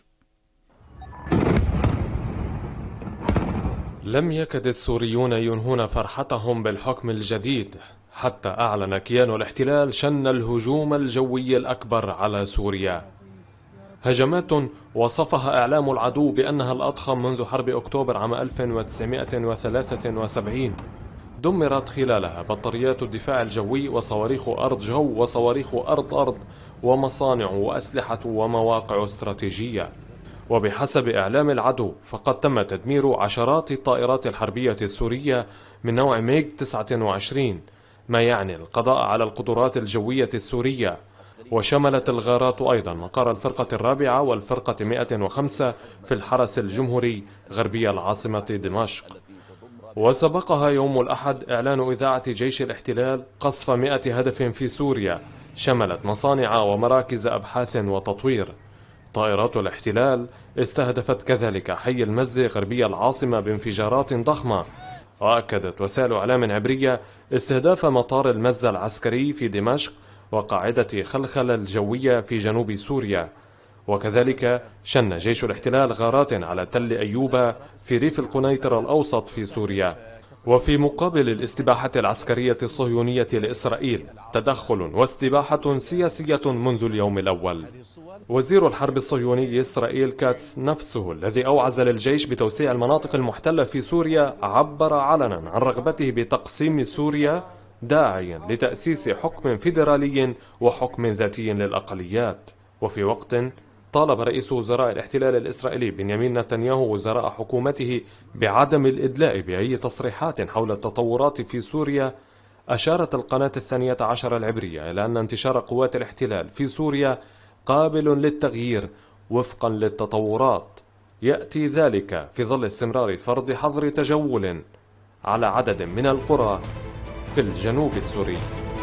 Speaker 19: لم يكد السوريون ينهون فرحتهم بالحكم الجديد حتى أعلن كيان الاحتلال شن الهجوم الجوي الأكبر على سوريا، هجمات وصفها إعلام العدو بأنها الأضخم منذ حرب أكتوبر عام ألف وتسعمائة وثلاثة وسبعين. دمرت خلالها بطاريات الدفاع الجوي وصواريخ أرض جو وصواريخ أرض أرض ومصانع وأسلحة ومواقع استراتيجية. وبحسب إعلام العدو فقد تم تدمير عشرات الطائرات الحربية السورية من نوع ميغ تسعة وعشرين، ما يعني القضاء على القدرات الجوية السورية. وشملت الغارات أيضا مقر الفرقة الرابعة والفرقة مئة وخمسة في الحرس الجمهوري غربي العاصمة دمشق. وسبقها يوم الأحد إعلان إذاعة جيش الاحتلال قصف مئة هدف في سوريا، شملت مصانع ومراكز أبحاث وتطوير. طائرات الاحتلال استهدفت كذلك حي المزة غربي العاصمة بانفجارات ضخمة. وأكدت وسائل إعلام عبرية استهداف مطار المزة العسكري في دمشق وقاعدة خلخلة الجوية في جنوب سوريا. وكذلك شن جيش الاحتلال غارات على تل أيوب في ريف القنيطرة الأوسط في سوريا. وفي مقابل الاستباحة العسكرية الصهيونية لإسرائيل تدخل واستباحة سياسية منذ اليوم الأول. وزير الحرب الصهيوني إسرائيل كاتس نفسه الذي أوعز للجيش بتوسيع المناطق المحتلة في سوريا عبر علنا عن رغبته بتقسيم سوريا داعيا لتأسيس حكم فيدرالي وحكم ذاتي للأقليات. وفي وقت طالب رئيس وزراء الاحتلال الإسرائيلي بنيامين نتنياهو وزراء حكومته بعدم الإدلاء بأي تصريحات حول التطورات في سوريا، أشارت القناة الثانية عشر العبرية إلى أن انتشار قوات الاحتلال في سوريا قابل للتغيير وفقا للتطورات، يأتي ذلك في ظل استمرار فرض حظر تجول على عدد من القرى في الجنوب السوري.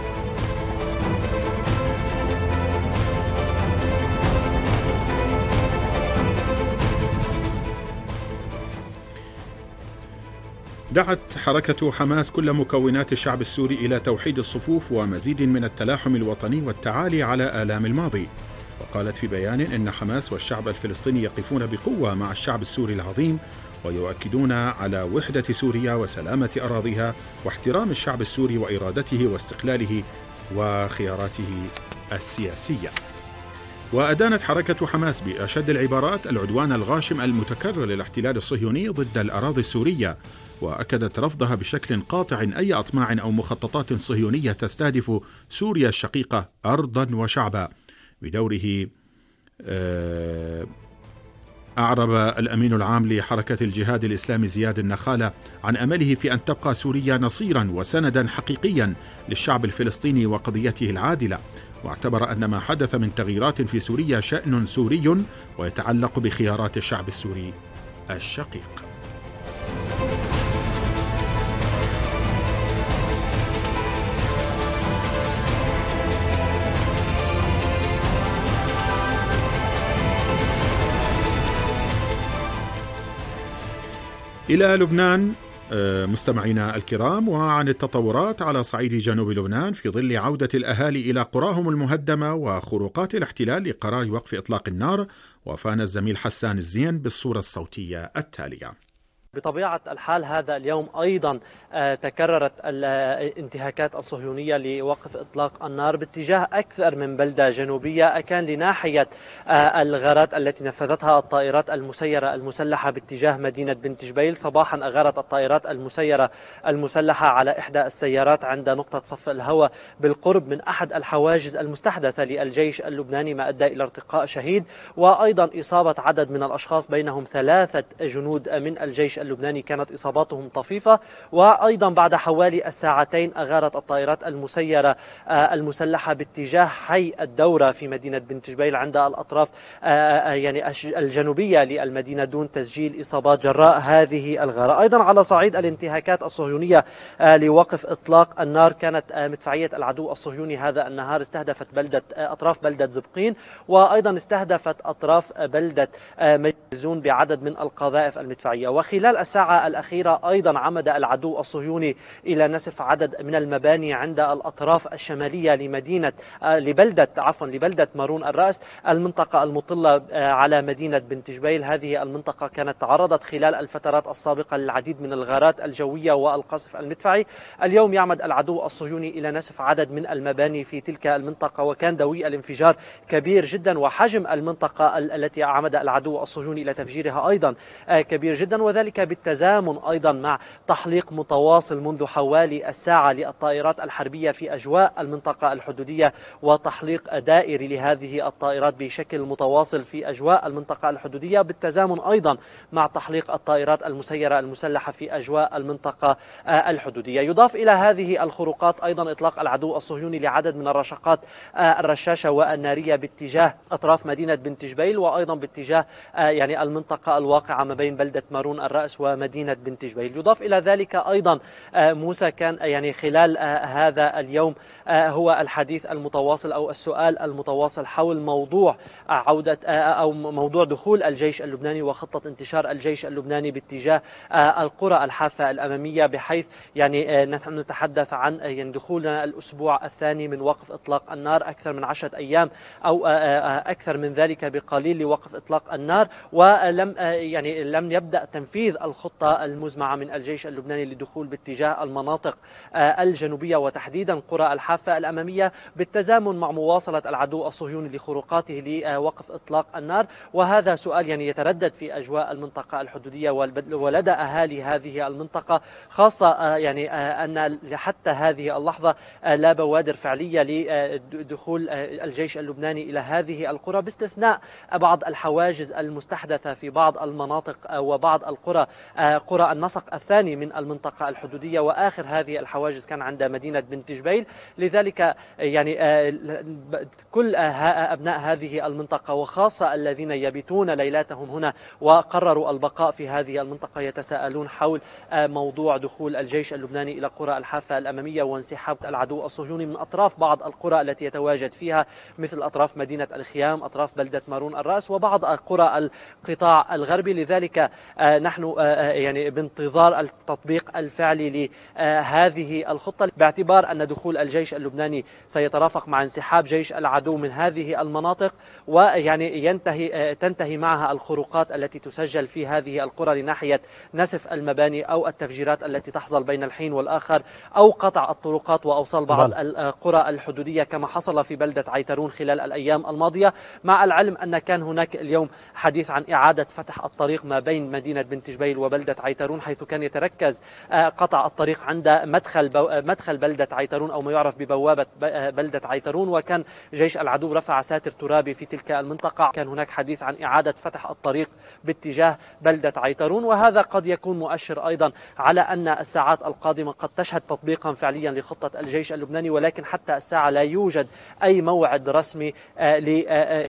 Speaker 10: دعت حركة حماس كل مكونات الشعب السوري إلى توحيد الصفوف ومزيد من التلاحم الوطني والتعالي على آلام الماضي. وقالت في بيان إن حماس والشعب الفلسطيني يقفون بقوة مع الشعب السوري العظيم، ويؤكدون على وحدة سوريا وسلامة أراضيها واحترام الشعب السوري وإرادته واستقلاله وخياراته السياسية. وأدانت حركة حماس بأشد العبارات العدوان الغاشم المتكرر للاحتلال الصهيوني ضد الأراضي السورية، وأكدت رفضها بشكل قاطع أي أطماع أو مخططات صهيونية تستهدف سوريا الشقيقة أرضا وشعبا. بدوره أعرب الأمين العام لحركة الجهاد الإسلامي زياد النخالة عن أمله في أن تبقى سوريا نصيرا وسندا حقيقيا للشعب الفلسطيني وقضيته العادلة، واعتبر أن ما حدث من تغييرات في سوريا شأن سوري ويتعلق بخيارات الشعب السوري الشقيق. إلى لبنان مستمعينا الكرام، وعن التطورات على صعيد جنوب لبنان في ظل عودة الأهالي إلى قراهم المهدمة وخروقات الاحتلال لقرار وقف إطلاق النار، وفانا الزميل حسان الزين بالصورة الصوتية التالية.
Speaker 20: بطبيعة الحال هذا اليوم أيضا تكررت الانتهاكات الصهيونية لوقف إطلاق النار باتجاه أكثر من بلدة جنوبية، كان لناحية الغارات التي نفذتها الطائرات المسيرة المسلحة باتجاه مدينة بنت جبيل. صباحا أغارت الطائرات المسيرة المسلحة على إحدى السيارات عند نقطة صف الهواء بالقرب من أحد الحواجز المستحدثة للجيش اللبناني، ما أدى إلى ارتقاء شهيد وأيضا إصابة عدد من الأشخاص بينهم ثلاثة جنود من الجيش اللبناني كانت إصاباتهم طفيفة. وأيضا بعد حوالي الساعتين أغارت الطائرات المسيرة المسلحة باتجاه حي الدورة في مدينة بنت جبيل عند الأطراف يعني الجنوبية للمدينة دون تسجيل إصابات جراء هذه الغارة. أيضا على صعيد الانتهاكات الصهيونية لوقف إطلاق النار، كانت مدفعية العدو الصهيوني هذا النهار استهدفت بلدة أطراف بلدة زبقين، وأيضا استهدفت أطراف بلدة مجزون بعدد من القذائف المدفعية. وخلال الساعة الأخيرة أيضا عمد العدو الصهيوني إلى نسف عدد من المباني عند الأطراف الشمالية لمدينة لبلدة عفوا لبلدة مارون الرأس، المنطقة المطلة على مدينة بنت جبيل. هذه المنطقة كانت تعرضت خلال الفترات السابقة للعديد من الغارات الجوية والقصف المدفعي. اليوم يعمد العدو الصهيوني إلى نسف عدد من المباني في تلك المنطقة، وكان دوي الانفجار كبير جدا، وحجم المنطقة التي عمد العدو الصهيوني إلى تفجيرها أيضا كبير جدا، وذلك بالتزامن أيضا مع تحليق متواصل منذ حوالي الساعة للطائرات الحربية في أجواء المنطقة الحدودية، وتحليق دائري لهذه الطائرات بشكل متواصل في أجواء المنطقة الحدودية، بالتزامن أيضا مع تحليق الطائرات المسيرة المسلحة في أجواء المنطقة الحدودية. يضاف إلى هذه الخروقات أيضا إطلاق العدو الصهيوني لعدد من الرشقات الرشاشة والنارية باتجاه أطراف مدينة بنت جبيل، وأيضا باتجاه يعني المنطقة الواقعة ما بين بلدة مارون الرأس ومدينة بنت جبيل. يضاف إلى ذلك أيضا موسى كان يعني خلال هذا اليوم هو الحديث المتواصل أو السؤال المتواصل حول موضوع عودة أو موضوع دخول الجيش اللبناني وخطة انتشار الجيش اللبناني باتجاه القرى الحافة الأمامية، بحيث يعني نحن نتحدث عن يعني دخولنا الأسبوع الثاني من وقف إطلاق النار، أكثر من عشرة أيام أو أكثر من ذلك بقليل لوقف إطلاق النار، ولم يعني لم يبدأ تنفيذ هذه الخطة المزمعة من الجيش اللبناني للدخول باتجاه المناطق الجنوبية وتحديدا قرى الحافة الأمامية بالتزامن مع مواصلة العدو الصهيوني لخروقاته لوقف إطلاق النار. وهذا سؤال يعني يتردد في أجواء المنطقة الحدودية ولدى أهالي هذه المنطقة، خاصة يعني أن حتى هذه اللحظة لا بوادر فعلية لدخول الجيش اللبناني إلى هذه القرى باستثناء بعض الحواجز المستحدثة في بعض المناطق وبعض القرى، قرى النسق الثاني من المنطقة الحدودية، وآخر هذه الحواجز كان عند مدينة بنت جبيل. لذلك يعني كل أبناء هذه المنطقة وخاصة الذين يبيتون ليلاتهم هنا وقرروا البقاء في هذه المنطقة يتساءلون حول موضوع دخول الجيش اللبناني إلى قرى الحافة الأمامية وانسحاب العدو الصهيوني من أطراف بعض القرى التي يتواجد فيها مثل أطراف مدينة الخيام، أطراف بلدة مارون الرأس وبعض قرى القطاع الغربي. لذلك نحن يعني بانتظار التطبيق الفعلي لهذه الخطة، باعتبار أن دخول الجيش اللبناني سيترافق مع انسحاب جيش العدو من هذه المناطق، ويعني ينتهي تنتهي معها الخروقات التي تسجل في هذه القرى لناحية نسف المباني أو التفجيرات التي تحصل بين الحين والآخر أو قطع الطرقات وأوصال بعض القرى الحدودية كما حصل في بلدة عيترون خلال الأيام الماضية، مع العلم أن كان هناك اليوم حديث عن إعادة فتح الطريق ما بين مدينة بنت جبيل وبلدة عيترون، حيث كان يتركز قطع الطريق عند مدخل مدخل بلدة عيترون أو ما يعرف ببوابة بلدة عيترون، وكان جيش العدو رفع ساتر ترابي في تلك المنطقة. كان هناك حديث عن إعادة فتح الطريق باتجاه بلدة عيترون، وهذا قد يكون مؤشر أيضا على أن الساعات القادمة قد تشهد تطبيقا فعليا لخطة الجيش اللبناني، ولكن حتى الساعة لا يوجد أي موعد رسمي ل